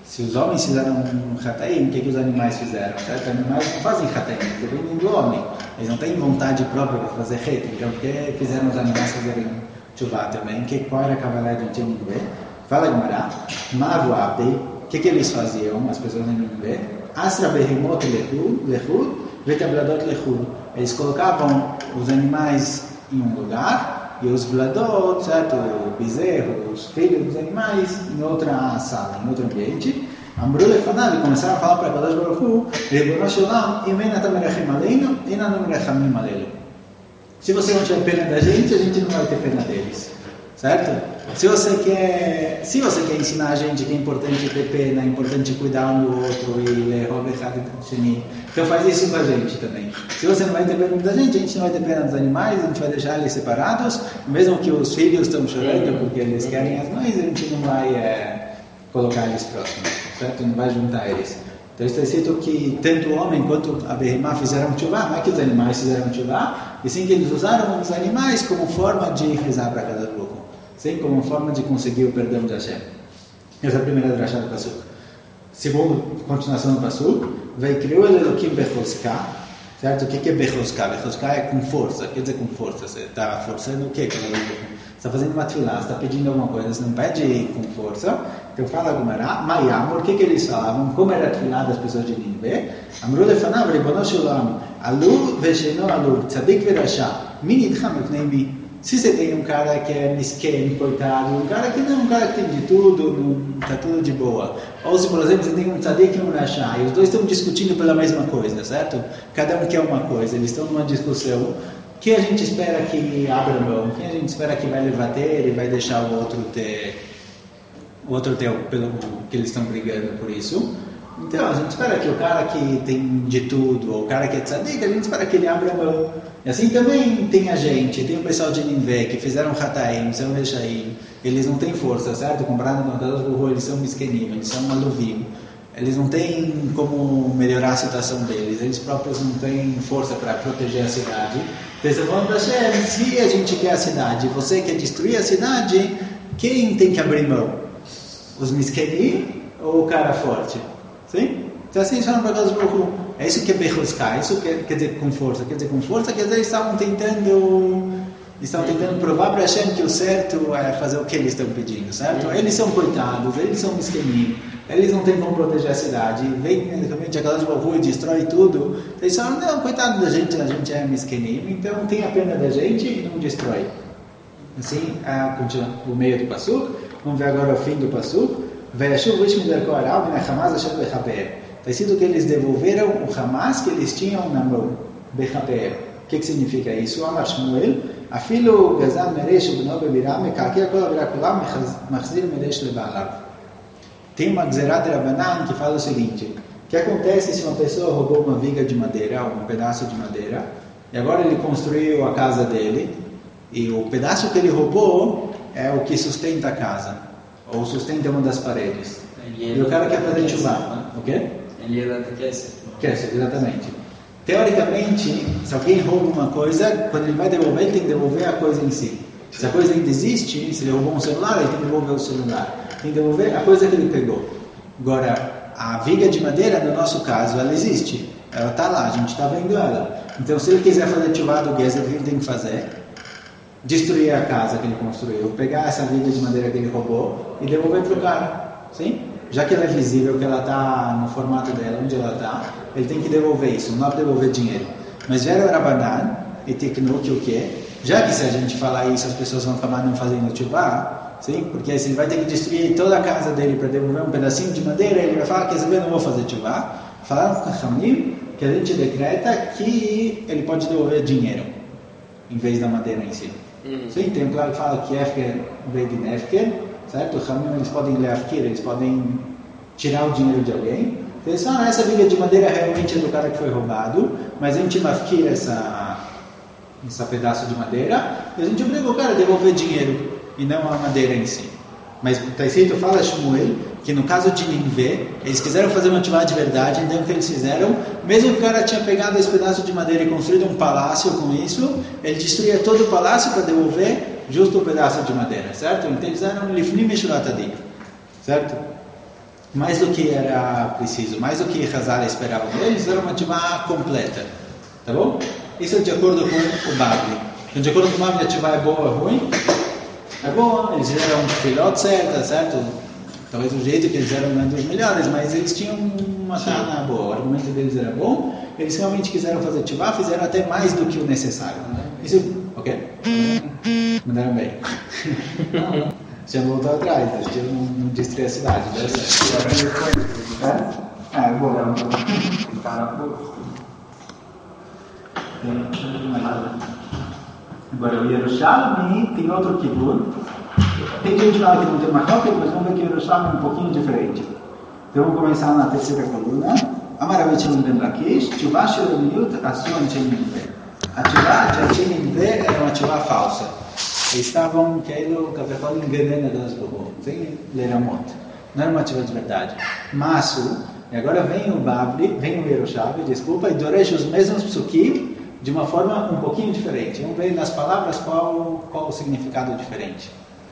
Se os homens fizeram um Hataim, o que, que os animais fizeram? Certo? Os animais não fazem Hataim, eles dependem do homem. Eles não têm vontade própria para fazer reta. Então, por que fizeram os animais fazerem Tchuvá também? Que, qual era a cavalaria de Ninvé? Fala, Gumará. Mavu Abdei. O que, que eles faziam, as pessoas em Ninvé? Asra Behemot Lehud, Vetabladot Lehud. Eles colocavam os animais em um lugar e os vladot, certo? O bezerro, os filhos dos animais em outra sala, em outro ambiente. Amru Lefanav, começaram a falar para Kadosh Baruch Hu, Ribono Shel Olam, Imen Ata Merachim Aleinu, Eina Nu Merachamim Alelu. Se você não tiver pena da gente, a gente não vai ter pena deles. Certo? Se você quer, se você quer ensinar a gente que é importante ter pena, é importante cuidar um do outro e ler Rob Echad Sheni, então faz isso com a gente também. Se você não vai ter pena da gente, a gente não vai ter pena dos animais, a gente vai deixar eles separados, mesmo que os filhos estão chorando porque eles querem as mães, a gente não vai é, colocar eles próximos, certo? Não vai juntar eles. Então está escrito que tanto o homem quanto a Behemá fizeram Tchuvá, não é que os animais fizeram Tchuvá, e sim que eles usaram os animais como forma de rezar para cada grupo. Sim, como forma de conseguir o perdão de Hashem. Essa é a primeira drachá do Pasuk. Segundo, continuação do Pasuk, Vaikriu el Elokim Bechoská. Certo? O que é Bechoská? Bechoská é com força. Quer dizer com força. Você está forçando o quê? Você está fazendo uma tefilá, você está pedindo alguma coisa, você não pede com força. Então fala Gumará, Mayamor, o que, que eles falavam? Como era a tefilá das pessoas de Nínive? Amru lefanav, Ribono Shel Olam, Alu vesheno alu, tzadik verashá, minitcham mipnei mi. Se você tem um cara que é mesqueno, coitado, um cara que não, um cara que tem de tudo, está tudo de boa. Ou se, por exemplo, você tem um tzadik e um rachá, e os dois estão discutindo pela mesma coisa, certo? Cada um quer uma coisa, eles estão numa discussão. Quem a gente espera que abra mão? Quem a gente espera que vai levar ter e vai deixar o outro ter, o outro ter pelo que eles estão brigando por isso? Então, a gente espera que o cara que tem de tudo, ou o cara que é tzadik, a gente espera que ele abra a mão. E assim também tem a gente, tem o pessoal de Ninvé, que fizeram Hataim, são Rechaim, eles não têm força, certo? Comparado com Kadosh Baruch Hu, eles são miskenim, eles são maluvim. Eles não têm como melhorar a situação deles, eles próprios não têm força para proteger a cidade. Então, você falando para Hashem, se a gente quer a cidade, você quer destruir a cidade, quem tem que abrir mão? Os miskenim ou o cara forte? Sim? Então assim eles falam para Kadosh Baruch Hu. É isso que é Bechoská, isso quer, quer dizer com força. Quer dizer com força, quer dizer eles estavam tentando, estavam tentando provar para Hashem que o certo é fazer o que eles estão pedindo, certo? Eles são coitados, eles são miskenim, eles não têm como proteger a cidade. Vem realmente a Kadosh Baruch Hu e destrói tudo. Então eles falam, não, coitado da gente, a gente é miskenim, então tenha pena da gente e não destrói. Assim, a, continua, o meio do Pasuk. Vamos ver agora o fim do Pasuk. Está escrito que eles devolveram o Hamas que eles tinham na mão. Bechaper. O que, que significa isso? Amar Shmuel, afilo gazam meresh ubno beviram, mekakir kol avirakulam, machzir meresh lebalav. Tem uma Gzerá de Rabanan que fala o seguinte: o que acontece se uma pessoa roubou uma viga de madeira, um pedaço de madeira, e agora ele construiu a casa dele, e o pedaço que ele roubou é o que sustenta a casa, ou sustenta uma das paredes. E o cara quer fazer tchuvá. O quê? Ele ia Kesef. Kesef, exatamente. Teoricamente, se alguém rouba uma coisa, quando ele vai devolver, ele tem que devolver a coisa em si. Se a coisa ainda existe, se ele roubou um celular, ele tem que devolver o celular. Tem que devolver a coisa que ele pegou. Agora, a viga de madeira, no nosso caso, ela existe. Ela está lá, a gente está vendo ela. Então, se ele quiser fazer tchuvá do Gezer, o que ele tem que fazer? Destruir a casa que ele construiu, pegar essa viga de madeira que ele roubou e devolver para o cara. Sim? Já que ela é visível, que ela está no formato dela, onde ela está, ele tem que devolver isso, não dá para devolver dinheiro. Mas vieram Rabanan e Tiknu, que o quê? Já que se a gente falar isso, as pessoas vão acabar não fazendo tchuvá, sim? Porque aí se ele vai ter que destruir toda a casa dele para devolver um pedacinho de madeira, ele vai falar, quer saber, eu não vou fazer tchuvá. Falaram com o Kachamim que a gente decreta que ele pode devolver dinheiro, em vez da madeira em si. Uhum. Sim, tem um claro que fala que Efker veio de Nefker, certo? Os Hamim, eles podem ler Afkir, eles podem tirar o dinheiro de alguém. Eles falam, essa viga de madeira realmente é do cara que foi roubado, mas a gente Afkir essa, essa pedaço de madeira, e a gente obriga o cara a devolver dinheiro, e não a madeira em si. Mas está escrito, fala Shmuel, que no caso de Ninvé, eles quiseram fazer uma tchuvá de verdade, então o que eles fizeram, mesmo que o cara tinha pegado esse pedaço de madeira e construído um palácio com isso, ele destruía todo o palácio para devolver justo o pedaço de madeira, certo? Então eles eram Lifnim Meshurat Adik, certo? mais do que era preciso, mais do que Hazara esperava deles, era uma tchuvá completa. Tá bom? Isso é de acordo com o Bavli. Então, de acordo com o Bavli, a tchuvá é boa ou ruim? É boa, eles fizeram um filhote certo, certo? Talvez o jeito que eles eram não dos melhores, mas eles tinham uma tana boa, o argumento deles era bom, eles realmente quiseram fazer tchuvá, fizeram até mais do que o necessário. Isso, ok? Mandaram bem. Já voltou atrás, a gente não, não destruiu a cidade. É? Ah, é boa. Agora, o Yerushalmi tem outro kibbutz. Tem gente lá que não tem uma cópia, mas vamos ver que o Yerushalmi é um pouquinho diferente. Então vamos começar na terceira coluna. Amaravit Ben Lakish, Tchuvah Shelomiyut Asu Anchenim Ve. A Tchuvah de Anchenim Ve era uma Tchuvah falsa. Eles estavam, כאילו, כביכול enganando a Deus Baruch, sem leramot. Não era uma Tchuvah de verdade. Masu, e agora vem o Bavli, vem o Yerushalmi, desculpa, e Doresh os mesmos psukim de uma forma um pouquinho diferente. Vamos ver nas palavras qual, qual o significado diferente.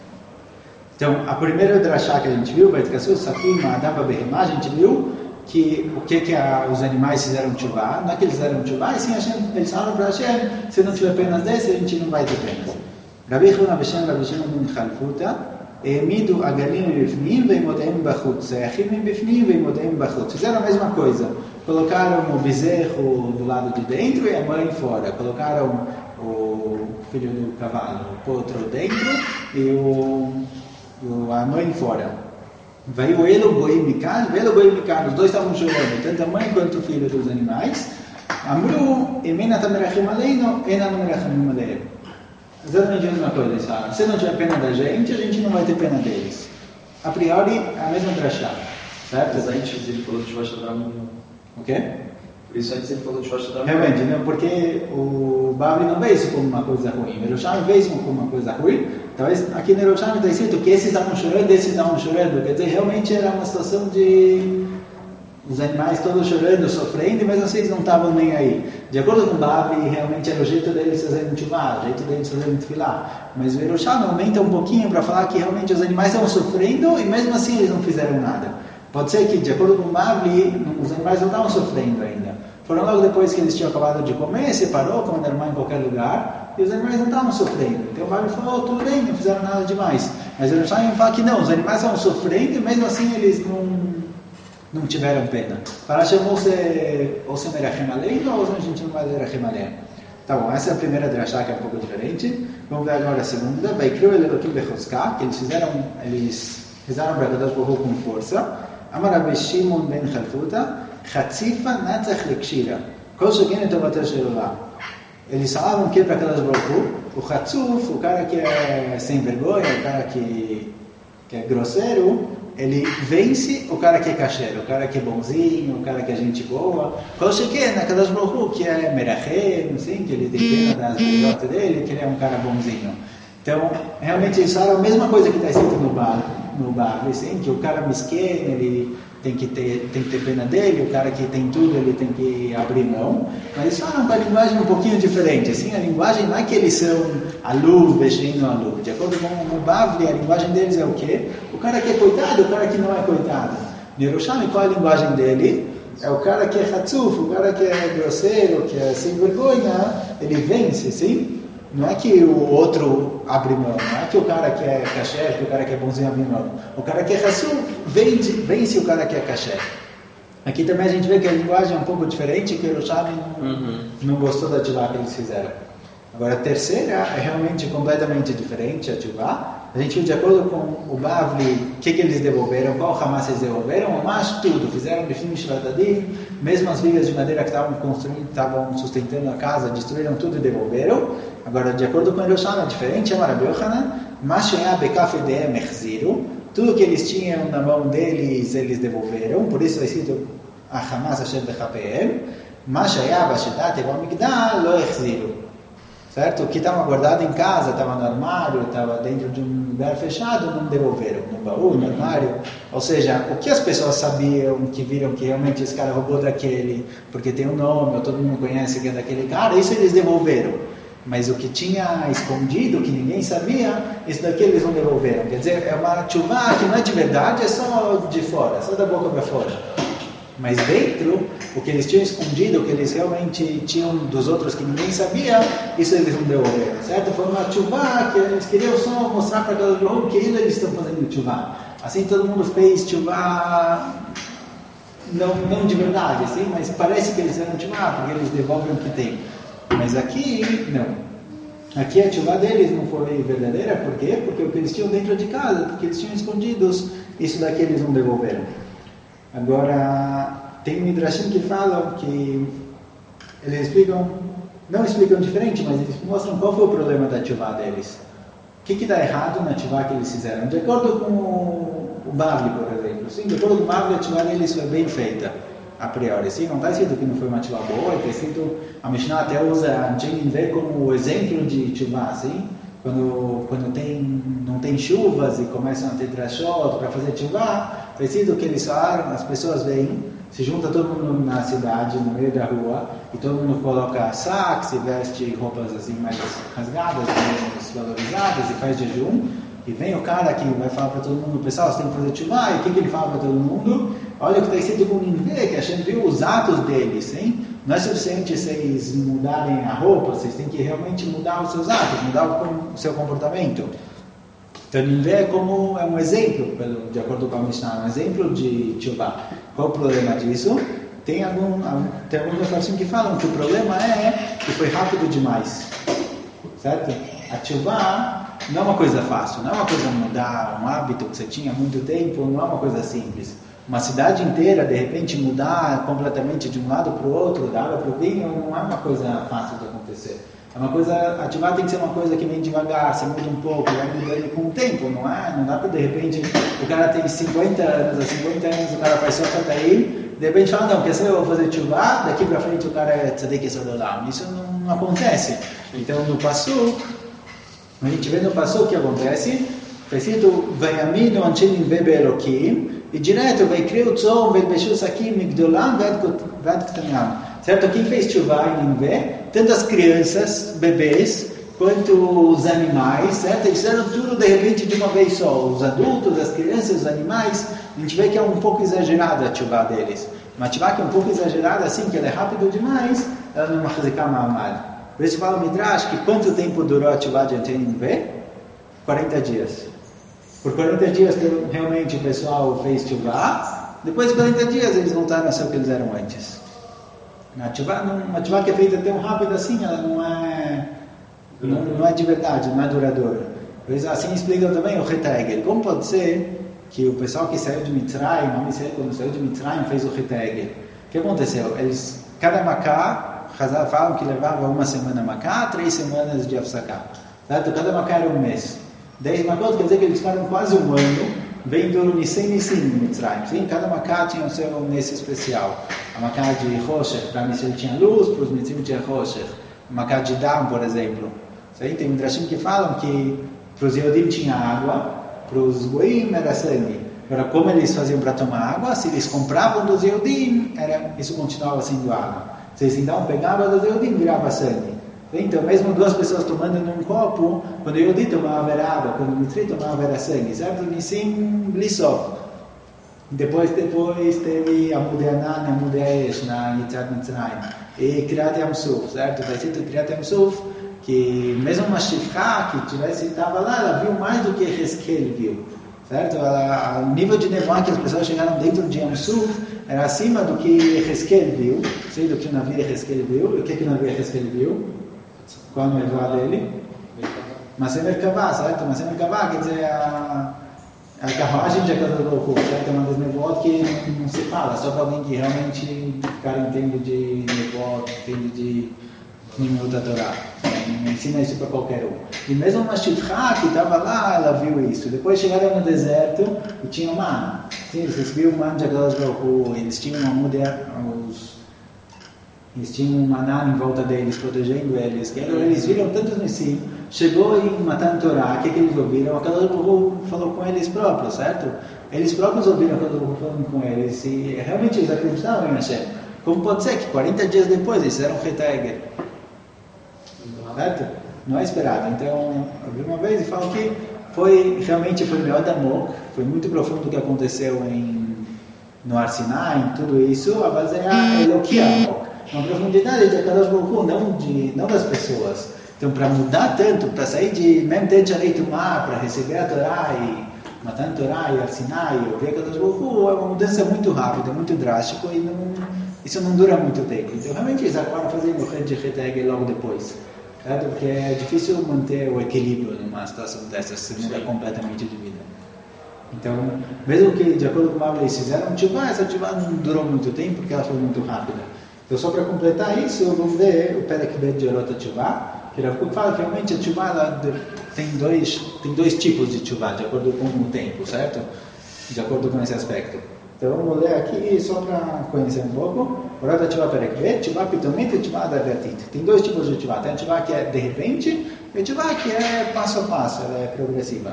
Então, a primeira drashá que a gente viu, Beit Kassu, Sakim, Adava Behemá, a gente viu que o que, que a, os animais fizeram tchuvá, não é que eles fizeram tchuvá, e sim Hashem, eles falaram para Hashem, se não tiver penas desse, a gente não vai ter penas. Rabi Chuna Beshem, Rabi Shimon ben Chalfuta, העמידו עגלים מבפנים ואימותיהם בחוץ, צייחים מבפנים ואימותיהם בחוץ. Fizeram a mesma coisa. Colocaram o bezerro do lado de dentro e a mãe fora. Colocaram o filho do cavalo, o potro dentro e o, o, a mãe fora. Veio ele, o boi mican, veio o boi mican. Os dois estavam chorando, tanto a mãe quanto o filho dos animais. Amru, emena tamerachim aleino, ena tamerachim aleino. Exatamente a mesma coisa, eles falam. Se não tiver pena da gente, a gente não vai ter pena deles. A priori, é a mesma drachá, certo? Mas antes ele falou de Shvashadram. O quê? Por isso antes ele falou de Shvashadram. Realmente, não, porque o Bavli não vê isso como uma coisa ruim. O Yerushalmi vê isso como uma coisa ruim. Talvez aqui no Yerushalmi está escrito que esses estavam chorando, esses estavam chorando. Quer dizer, realmente era uma situação de... os animais todos chorando, sofrendo, mas vocês não estavam nem aí. De acordo com o Bavli, realmente era o jeito deles fazerem tchuvá, o jeito deles fazerem tefilá. Mas o Yerushalmi aumenta um pouquinho para falar que realmente os animais estavam sofrendo e mesmo assim eles não fizeram nada. Pode ser que, de acordo com o Bavli, os animais não estavam sofrendo ainda. Foram logo depois que eles tinham acabado de comer, separou, como normal em qualquer lugar, e os animais não estavam sofrendo. Então o Bavli falou, oh, tudo bem, não fizeram nada demais. Mas o Yerushalmi fala que não, os animais estavam sofrendo e mesmo assim eles não... não tiveram pena. Para Hashem ou se, ou se merachem aleino, ou a gente não vai merachem aleino. Tá bom, essa é a primeira drachá que é um pouco diferente. Vamos ver agora a segunda. Vaikru el Elokim bechoská, que eles fizeram, eles fizeram para Kadosh Baruch Hu com força. Amar Rabi Shimon ben Chalfuta, Chatzifa natzach lekshira, kol sheken et tovato shel olam. Eles falavam que para Kadosh Baruch Hu, o Chatzuf, o cara que é sem vergonha, o cara que, que é grosseiro, ele vence o cara que é cacheiro, o cara que é bonzinho, o cara que é gente boa. Qual que é na Kadosh Baruch Hu, que é merachem, assim, que ele tem pena das filhotes dele, que ele é um cara bonzinho. Então, realmente eles falam a mesma coisa que está escrito no bar, no bar, assim, que o cara mesqueno, ele tem que ter, tem que ter pena dele, o cara que tem tudo, ele tem que abrir mão. Mas eles falam com a linguagem um pouquinho diferente, assim, a linguagem não é que eles são aluv, beijinho aluv. De acordo com o Bavli, a linguagem deles é o quê? O cara que é coitado, o cara que não é coitado. No Yerushalmi, qual é a linguagem dele? É o cara que é hatzuf, o cara que é grosseiro, que é sem vergonha, ele vence, sim? Não é que o outro abre mão, não é que o cara que é kasher, que o cara que é bonzinho abre mão. O cara que é hatzuf vence, vence o cara que é kasher. Aqui também a gente vê que a linguagem é um pouco diferente, que o Yerushalmi não, uhum. não gostou da tchuvá que eles fizeram. Agora a terceira é realmente completamente diferente, a tchuvá. A gente viu de acordo com o Bavli, o que, que eles devolveram, qual Hamas eles devolveram, mas tudo, fizeram bifim shvatadim, mesmo as vigas de madeira que estavam construindo, estavam sustentando a casa, destruíram tudo e devolveram. Agora, de acordo com o Yerushalmi, é diferente, é Rabi Yochanan, mas she'ah bekaf edehem echziru, tudo que eles tinham na mão deles, eles devolveram, por isso é escrito a Hamas asher bechapehem, mas she'ah bashedat evo amigdal lo echziru. Certo? O que estava guardado em casa, estava no armário, estava dentro de um lugar fechado, não devolveram, no baú, no armário. Ou seja, o que as pessoas sabiam, que viram que realmente esse cara roubou daquele, porque tem um nome, ou todo mundo conhece que é daquele cara, isso eles devolveram. Mas o que tinha escondido, que ninguém sabia, isso daqui eles não devolveram. Quer dizer, é uma tchuvá que não é de verdade, é só de fora, só da boca para fora. Mas dentro, o que eles tinham escondido, o que eles realmente tinham dos outros que ninguém sabia, isso eles não devolveram, certo? Foi uma tchuvá que eles queriam só mostrar para cada um que eles estão fazendo tchuvá. Assim todo mundo fez tchuvá, não, não de verdade, assim, mas parece que eles fizeram tchuvá, porque eles devolvem o que tem. Mas aqui, não. Aqui a tchuvá deles não foi verdadeira, por quê? Porque o que eles tinham dentro de casa, porque eles tinham escondidos, isso daqui eles não devolveram. Agora, tem midrashim que falam que eles explicam, não explicam diferente, mas eles mostram qual foi o problema da tchuvá deles. O que que dá errado na tchuvá que eles fizeram? De acordo com o Bavli, por exemplo. Sim, de acordo com o Bavli, a tchuvá deles foi bem feita, a priori. Sim, não está escrito que não foi uma tchuvá boa, está escrito, a Mishnah até usa a Jeninvé como exemplo de tchuvá, sim? Quando, quando tem, não tem chuvas e começam a ter drashot para fazer tchuvá, preciso que eles falaram, as pessoas vêm, se junta todo mundo na cidade, no meio da rua, e todo mundo coloca sacos e veste roupas assim mais rasgadas, mais valorizadas, e faz jejum, e vem o cara que vai falar para todo mundo, pessoal, você tem que fazer tchuvá, e o que, que ele fala para todo mundo? Olha o que está escrito com o Ninvê, que a gente viu os atos deles, hein? Não é suficiente vocês mudarem a roupa, vocês têm que realmente mudar os seus atos, mudar o seu comportamento. Então, Ninvê é como é um exemplo, pelo, de acordo com a Mishnah, um exemplo de tchuvá. Qual o problema disso? Tem algum, tem alguns reflexões que falam que o problema é que foi rápido demais, certo? A tchuvá não é uma coisa fácil, não é uma coisa mudar um hábito que você tinha há muito tempo, não é uma coisa simples. Uma cidade inteira, de repente, mudar completamente de um lado para o outro, da água para o vinho, não é uma coisa fácil de acontecer. É uma coisa, ativar tem que ser uma coisa que vem devagar, você muda um pouco, vai mudando com o tempo, não é? Não dá para, de repente, o cara tem cinquenta anos, há cinquenta anos o cara faz só Tataí, de repente fala, não, quer saber, eu vou fazer tchuvá, daqui para frente o cara é tzaddik esodolam. Isso não, não acontece. Então, no Passuk, a gente vê no Passuk o que acontece, está escrito, Vayaminu anshei Ninveh be'Elokim, e direto, vai criar o tzom, vai beixu sakim, migdolam, ved ktanam. Certo? Quem fez tchuvá em Ninveh, tanto as crianças, bebês, quanto os animais, certo? Eles fizeram tudo de repente de uma vez só. Os adultos, as crianças, os animais, a gente vê que é um pouco exagerada a tchuvá deles. Uma tchuvá que é um pouco exagerada, assim, que ela é rápido demais, ela não vai fazer ma'amad. Por isso fala o Midrash que quanto tempo durou a tchuvá de Ninveh? quarenta dias. Por quarenta dias realmente o pessoal fez tchuvá, depois de quarenta dias eles voltaram a ser o que eles eram antes. Uma tchuvá, uma tchuvá que é feita tão rápido assim, ela não é, não, não é de verdade, não é duradoura. Assim explicam também o Retegel. Como pode ser que o pessoal que saiu de Mitzrayim, o Israel, quando saiu de Mitzrayim, fez o Retegel? O que aconteceu? Eles, cada macá, Hazar falam que levava uma semana macá, três semanas de afsaká. Certo? Cada macá era um mês. dez macot quer dizer que eles ficaram quase um ano vendo Nissim Nissim no Mitzrayim. Sim, cada macá tinha o seu nesse especial. A macá de Roshech, para Nissim tinha luz, para os Mitzrim tinha Roshech. A macá de Dam, por exemplo. Sim, tem midrashim que falam que para os Yehudim tinha água, para os Goim era sangue. Agora, como eles faziam para tomar água? Se eles compravam dos Yehudim, era, isso continuava sendo água. Se eles então pegavam dos Yehudim, virava sangue. Então, mesmo duas pessoas tomando num copo, quando o Yehudi tomava era água, quando o Mitri tomava era sangue, certo? Nissim Blisov. Depois, depois teve a Mudeanan, a Mudeaesh na Yitzhak Mitzrayim. E Kriyat Yamsuf, certo? Está escrito Kriyat Yamsuf, que mesmo uma Shifra que tivesse, estava lá, ela viu mais do que Hezkel viu. Certo? O nível de nevoa que as pessoas chegaram dentro de Yamsuf era acima do que Hezkel viu, sei do que o navio Hezkel viu. E o que, que o navio Hezkel viu? Qual a nevoa dele? Mas é Merkavá, certo? Mas é Merkavá, quer dizer, a, a carruagem de Akadosh Baruch Hu, certo? É uma das nevoas que não, não se fala, só para alguém que realmente o cara entende de nevoa, entende de Nimut Torá. Não ensina isso para qualquer um. E mesmo uma Shifra que estava lá, ela viu isso. Depois chegaram no deserto e tinham man. Sim, eles recebiam o man de Akadosh Baruch Hu, eles tinham uma mulher, os Eles tinham um maná em volta deles, protegendo eles. Eles viram tanto nesse. Chegou em Matan Torá, o que, que eles ouviram? A Kadosh Baruch Hu falou com eles próprios, certo? Eles próprios ouviram a Kadosh Baruch Hu falando com eles. E realmente eles acreditavam em Hashem. Como pode ser que quarenta dias depois eles fizeram Retegel? certo? Não é esperado. Então, eu vi uma vez e falo que foi, realmente foi melhor da Mok, foi muito profundo o que aconteceu em, no Har Sinai, em tudo isso, mas é a Eloquia Mok. Uma profundidade de Akadosh Baruch Hu, não, de, não das pessoas. Então, para mudar tanto, para sair de mesmo ter direito mar, para receber a Torá e matar a Torá e Har Sinai, e ouvir Akadosh Baruch Hu, é uma mudança muito rápida, muito drástica e não, isso não dura muito tempo. Então, realmente, eles acabaram fazendo o de Reteg logo depois. Certo? Porque é difícil manter o equilíbrio numa situação dessas, se muda completamente de vida. Então, mesmo que, de acordo com o Mabel, eles fizeram tchuvá, essa tchuvá não durou muito tempo, porque ela foi muito rápida. Então, só para completar isso, vamos ver o Perek Bet de Orot Tchuvá, que Rav Kook fala que realmente a tchuvá ela tem dois, tem dois tipos de tchuvá, de acordo com o tempo, certo? De acordo com esse aspecto. Então, vamos ler aqui só para conhecer um pouco. Orot Tchuvá Perek Bet, tchuvá pitomit e tchuvá adagatit. Tem dois tipos de tchuvá. Tem a tchuvá que é de repente e a tchuvá que é passo a passo, ela é progressiva.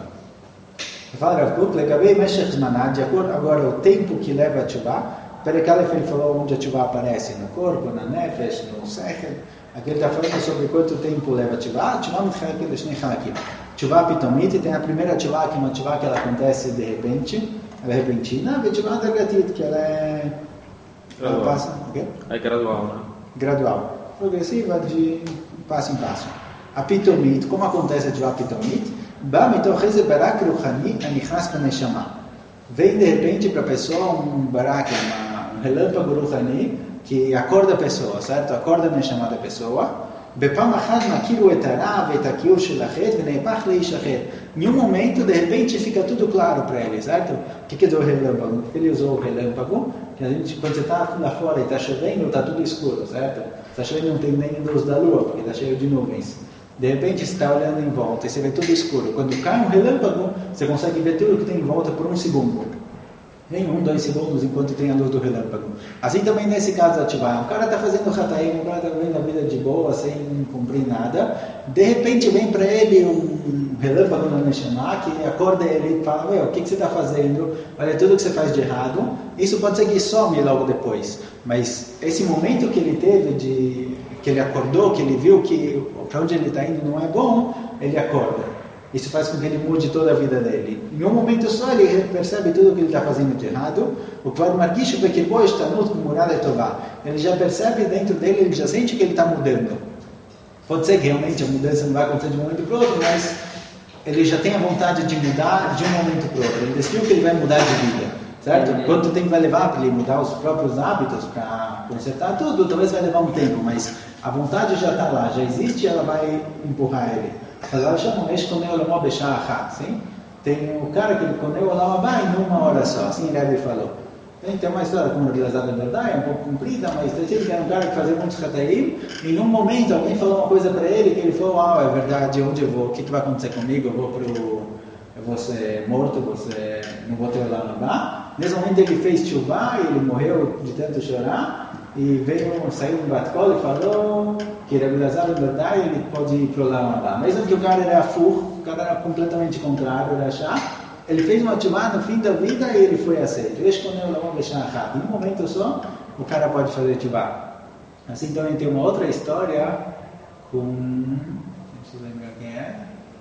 Fala Rav Kook, legabei meshech zmanah, de acordo agora o tempo que leva a tchuvá. Perek Aleph ele falou onde a tchuvá aparece, no corpo, na nefesh, no sechel. Aqui ele está falando sobre quanto tempo leva a tchuvá. Tchuvá mitchalek leshnei halakim. Tchuvá pitomit, tem a primeira tchuvá que é uma tchuvá que ela acontece de repente. Ela é repentina, e tchuvá adagatit, que ela é... Gradual. Ela passa, okay? É gradual, né? Gradual. Progressiva de passo em passo. A pitomit, como acontece a tchuvá pitomit? Ba mitoch eze barak ruchani anichnas beneshama. Vem de repente para a pessoa um barak, uma, um relâmpago ruchani, que acorda a pessoa, certo? Acorda a neshama da pessoa. בפעם אחת מכירו את הרע ואת הקיור של החטא ונהפך לאיש אחר. Em um momento, de repente, fica tudo claro para ele, certo? O que quer dizer o relâmpago? Ele usou o relâmpago, que a gente, quando você está lá fora e está chovendo, está tudo escuro, certo? Está chovendo, não tem nem luz da lua, porque está cheio de nuvens. De repente, você está olhando em volta e você vê tudo escuro. Quando cai um relâmpago, você consegue ver tudo que tem em volta por um segundo. Nem um, dois segundos enquanto tem a luz do relâmpago. Assim também nesse caso da tchuvá. O cara está fazendo rataim, o cara está vivendo a vida de boa, sem cumprir nada. De repente vem para ele um relâmpago na Neshama, que acorda ele e fala, o que, que você está fazendo? Olha tudo que você faz de errado. Isso pode ser que some logo depois. Mas esse momento que ele teve, de, que ele acordou, que ele viu que para onde ele está indo não é bom, ele acorda. Isso faz com que ele mude toda a vida dele. Em um momento só ele percebe tudo o que ele está fazendo de errado. O Kvad Margish Bekirbo Ishtanut Kumurad Etová. Ele já percebe dentro dele, ele já sente que ele está mudando. Pode ser que realmente a mudança não vai acontecer de um momento para o outro, mas ele já tem a vontade de mudar de um momento para o outro. Ele decidiu que ele vai mudar de vida, certo? Uhum. Quanto tempo vai levar para ele mudar os próprios hábitos, para consertar tudo? Talvez vai levar um tempo, mas a vontade já está lá, já existe e ela vai empurrar ele. Mas chama o Eshkonei Olamó Bechá Achat, sim? Tem o cara que ele coneu Olam Abá em uma hora só, assim ele Rebbe falou. Tem, tem uma história como o Elazar Ben Verdai, é um pouco comprida, mas tem que era um cara que fazia muitos rataim, e num momento alguém falou uma coisa para ele, que ele falou, ah, é verdade, onde eu vou? O que, que vai acontecer comigo? Eu vou pro... eu vou ser morto, vou ser, não vou ter Olam Abá. Nesse momento ele fez tchuvá, e ele morreu de tanto chorar, e veio, saiu um Batkol e falou que Rabbi Elazar Ben Verdai ele pode ir para o Olam Abá. Mesmo que o cara era fur, o cara era completamente contrário, era achar, ele fez uma tchuvá no fim da vida e ele foi aceito. Em um momento só, o cara pode fazer tchuvá. Assim também tem uma outra história com... deixa eu lembrar quem é.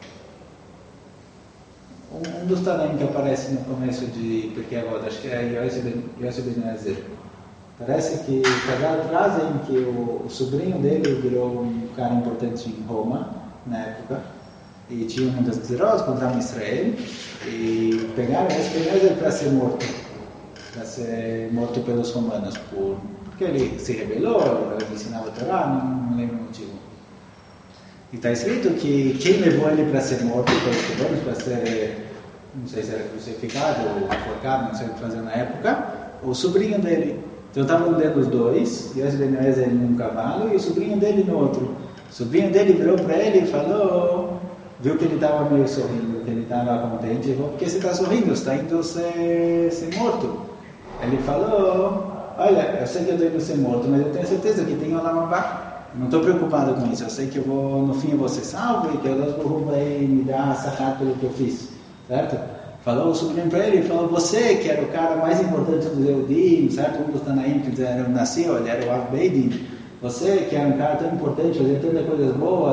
Um, um dos Tanaim que aparece no começo de Pirkei Avot, acho que é Yosef Ben Eliezer. Parece que trazem que o, o sobrinho dele virou um cara importante em Roma, na época, e tinha um das Tzerot contra Israel, e pegaram ele para ser morto, para ser morto pelos romanos, por, porque ele se rebelou, ele ensinava a Torá, não, não lembro o motivo. E está escrito que quem levou ele para ser morto pelos romanos, para ser, não sei se era crucificado ou enforcado, não sei o que fazer na época, o sobrinho dele. Então estavam andando os dois, Yosef Ben Eliezer em um cavalo e o sobrinho dele no outro. O sobrinho dele virou para ele e falou, viu que ele estava meio sorrindo, que ele estava contente, e falou, por que você está sorrindo? Você está indo ser, ser morto. Ele falou, olha, eu sei que eu estou indo ser morto, mas eu tenho certeza que tem Olam Abá. Não estou preocupado com isso, eu sei que eu vou, no fim eu vou ser salvo e que o Deus vai me dar sahar pelo que eu fiz, certo? Falou o sobrinho para ele, falou, você que era o cara mais importante do Yehudim, certo? Um dos Tanaim que nasceu, ele era o Av Beidin. Você que era um cara tão importante, fazia tantas coisas boas,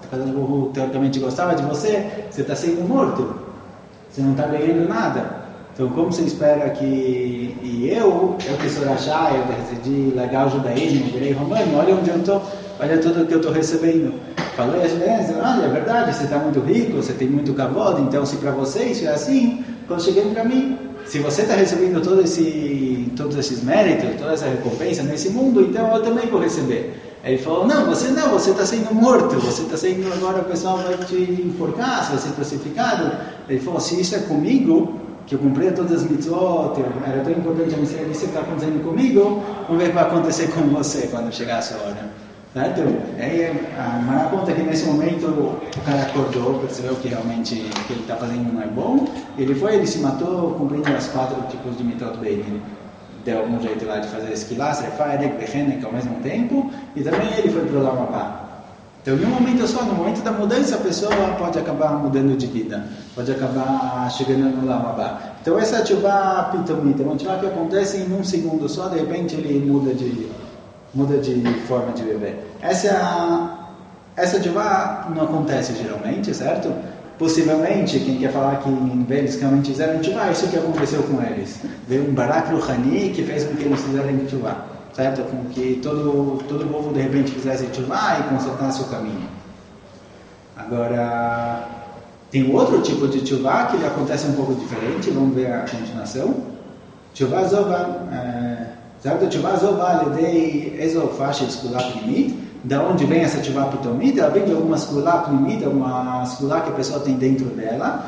cada um teoricamente gostava de você, você está sendo morto, você não está ganhando nada. Então, como você espera que e eu, eu que sou Rashá, eu decidi largar o judaísmo, virei romano, olha onde eu estou, olha tudo que eu estou recebendo. Falou a diferença, olha, é verdade, você está muito rico, você tem muito kavod, então se para você isso é assim, quando cheguei para mim, se você está recebendo todo esse, todos esses méritos, toda essa recompensa nesse mundo, então eu também vou receber. Ele falou, não, você não, você está sendo morto, você está sendo, agora o pessoal vai te enforcar, você vai ser crucificado. Ele falou, se isso é comigo, que eu cumpria todas as mitzvot, era tão importante a missão que está acontecendo comigo, vamos ver o que vai acontecer com você quando chegar essa hora. Certo? Aí a Mará conta que nesse momento o cara acordou, percebeu que realmente o que ele está fazendo não é bom, ele foi, ele se matou cumprindo as quatro tipos de mitzvot beinim. Deu algum jeito lá de fazer esquilar, serefá, edek, bechenek ao mesmo tempo, e também ele foi para o Olam Abá. Então, em um momento só, no momento da mudança, a pessoa pode acabar mudando de vida, pode acabar chegando no Olam Abá. Então, essa é a tchuvá pitomita, uma tchuvá que acontece em um segundo só, de repente ele muda de, muda de forma de viver. Essa, essa tchuvá não acontece geralmente, certo? Possivelmente, quem quer falar que eles realmente fizeram tchuvá, isso que aconteceu com eles. Veio um Barak Ruhani que fez com que eles fizessem tchuvá, certo? Com que todo, todo o povo de repente fizesse tchuvá e consertasse o caminho. Agora, tem outro tipo de tchuvá que ele acontece um pouco diferente, vamos ver a continuação. Tchuvá zova, certo? Tchuvá zova lidei ezofash eskulá primit. Da onde vem essa tchuvá pitomita? Ela vem de alguma eskulá primita, uma eskulá que a pessoa tem dentro dela.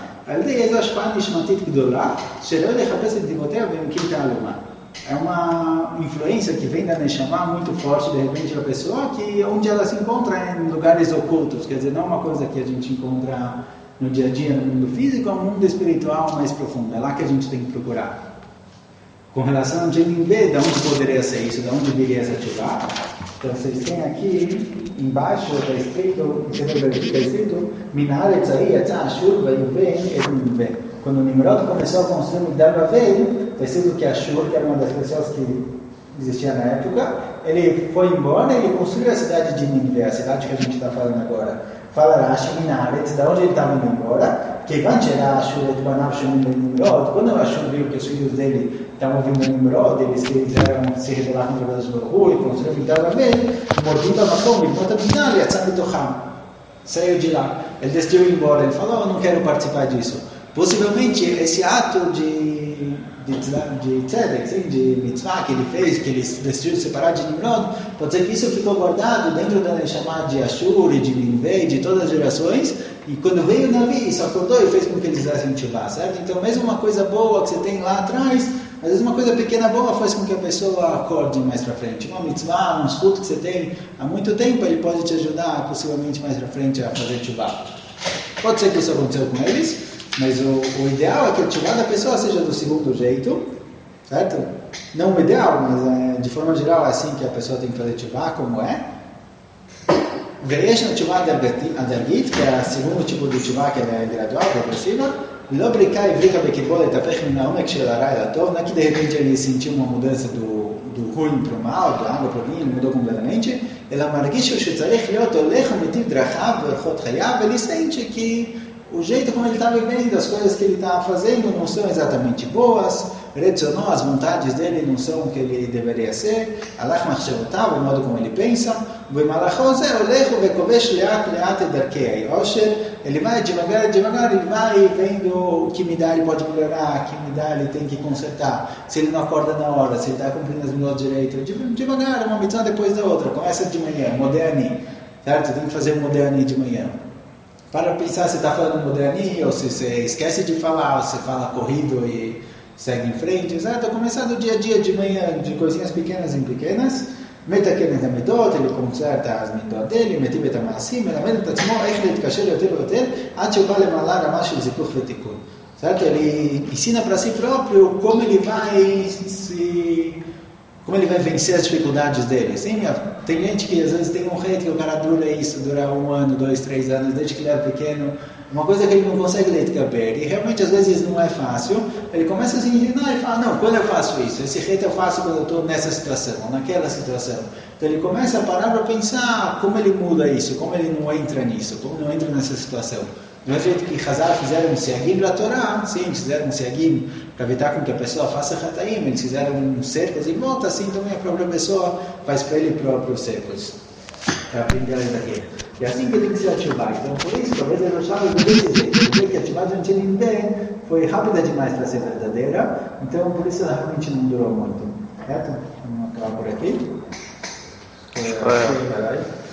É uma influência que vem da Neshama muito forte, de repente, da pessoa, que onde ela se encontra em lugares ocultos. Quer dizer, não é uma coisa que a gente encontra no dia a dia, no mundo físico, é um mundo espiritual mais profundo. É lá que a gente tem que procurar. Com relação a Jelimbe, de onde poderia ser isso? De onde viria essa tchuvá? Então, vocês têm aqui, embaixo, está escrito, está escrito, Minaretz aí, Yatzah Ashur, Vayuven, et Nimbe. Quando o Nimrod começou a construir o Migdal Bavel, está escrito que Ashur, que era uma das pessoas que existia na época, ele foi embora e ele construiu a cidade de Nimbe, a cidade que a gente está falando agora. Fala Rashi, Minaretz, da onde ele estava indo embora, que vai tirar Ashur, et Banav Shemim Ben Nimrod. Quando o Ashur viu que os filhos dele estavam ouvindo o Nimrod, eles quiseram se rebelar contra o Baruch e construir o Migdal Bavel, mordido a Makom, enquanto a Binal e a Tzamitocham. Saiu de lá. Ele decidiu ir embora. Ele falou, eu não quero participar disso. Possivelmente, esse ato de, de, de tzedek, sim, de mitzvah que ele fez, que ele decidiu se separar de Nimrod, pode ser que isso ficou guardado dentro da Neshama de Ashur e de Ninveh, de todas as gerações, e quando veio o Navi, isso acordou e fez com que eles fizessem tchuvá, certo? Então, mesmo uma coisa boa que você tem lá atrás, às vezes uma coisa pequena boa faz com que a pessoa acorde mais para frente. Uma mitzvah, um escudo que você tem há muito tempo, ele pode te ajudar, possivelmente mais para frente, a fazer tchuvá. Pode ser que isso aconteceu com eles, mas o, o ideal é que a tchuvá da pessoa seja do segundo jeito, certo? Não o ideal, mas é, de forma geral é assim que a pessoa tem que fazer tchuvá, como é. Veresh na tchuvá adargit, que é o segundo tipo de tchuvá, que é gradual, progressiva. Não brincar e brincar bequibol e tapech minaomek shelarai latov, não é que de repente ele sentiu uma mudança do, do ruim para o mal, da água para o vinho, ele mudou completamente. Ela margish shetzarech liot olech umetiv drachav verchot chayav, ele sente que o jeito como ele está vivendo, as coisas que ele está fazendo não são exatamente boas, Retzonó, as vontades dele não são o que ele deveria ser, Alach machshevotav, o modo como ele pensa, V'malachose olecho vekovesh leat leat edarkei osher, ele vai devagar, devagar, ele vai vendo o que me dá ele pode melhorar, o que me dá ele tem que consertar, se ele não acorda na hora, se ele está cumprindo as minutos direito, devagar, uma mitzvah depois da outra, começa de manhã, moderni, certo? Tem que fazer o moderni de manhã. Para pensar se está falando moderni, ou se você esquece de falar, ou se fala corrido e segue em frente, certo? Começar do dia a dia de manhã, de coisinhas pequenas em pequenas. Meta kenet hamidot, ele conserta as midot dele, metiv et hamaasim, melamed et atzmo, איך להתקשר יותר ויותר, עד שהוא בא למעלה רמה של זיכוך ותיקון. certo? Ele ensina para si próprio como ele vai se... como ele vai vencer as dificuldades dele. Sim, tem gente que às vezes tem um reto que o cara dura isso, dura um ano, dois, três anos, desde que ele era pequeno, uma coisa que ele não consegue להתגבר, e realmente às vezes não é fácil, ele começa a se enganar e fala, não, quando eu faço isso? Esse reto eu faço quando eu estou nessa situação, ou naquela situação. Então ele começa a parar para pensar como ele muda isso, como ele não entra nisso, como não entra nessa situação. Do mesmo jeito que Hazar fizeram um siagim para a Torá, sim, fizeram um siagim para evitar com que a pessoa faça hataim, eles fizeram um cercos em volta, assim também a própria pessoa faz para ele próprios cercos, para aprender daqui. E assim que tem que ser ativado. Então, por isso, talvez ele achava desse jeito. Porque a ativada de Antilim foi rápida demais para ser verdadeira, então por isso ela realmente não durou muito. Certo? Vamos acabar por aqui. É.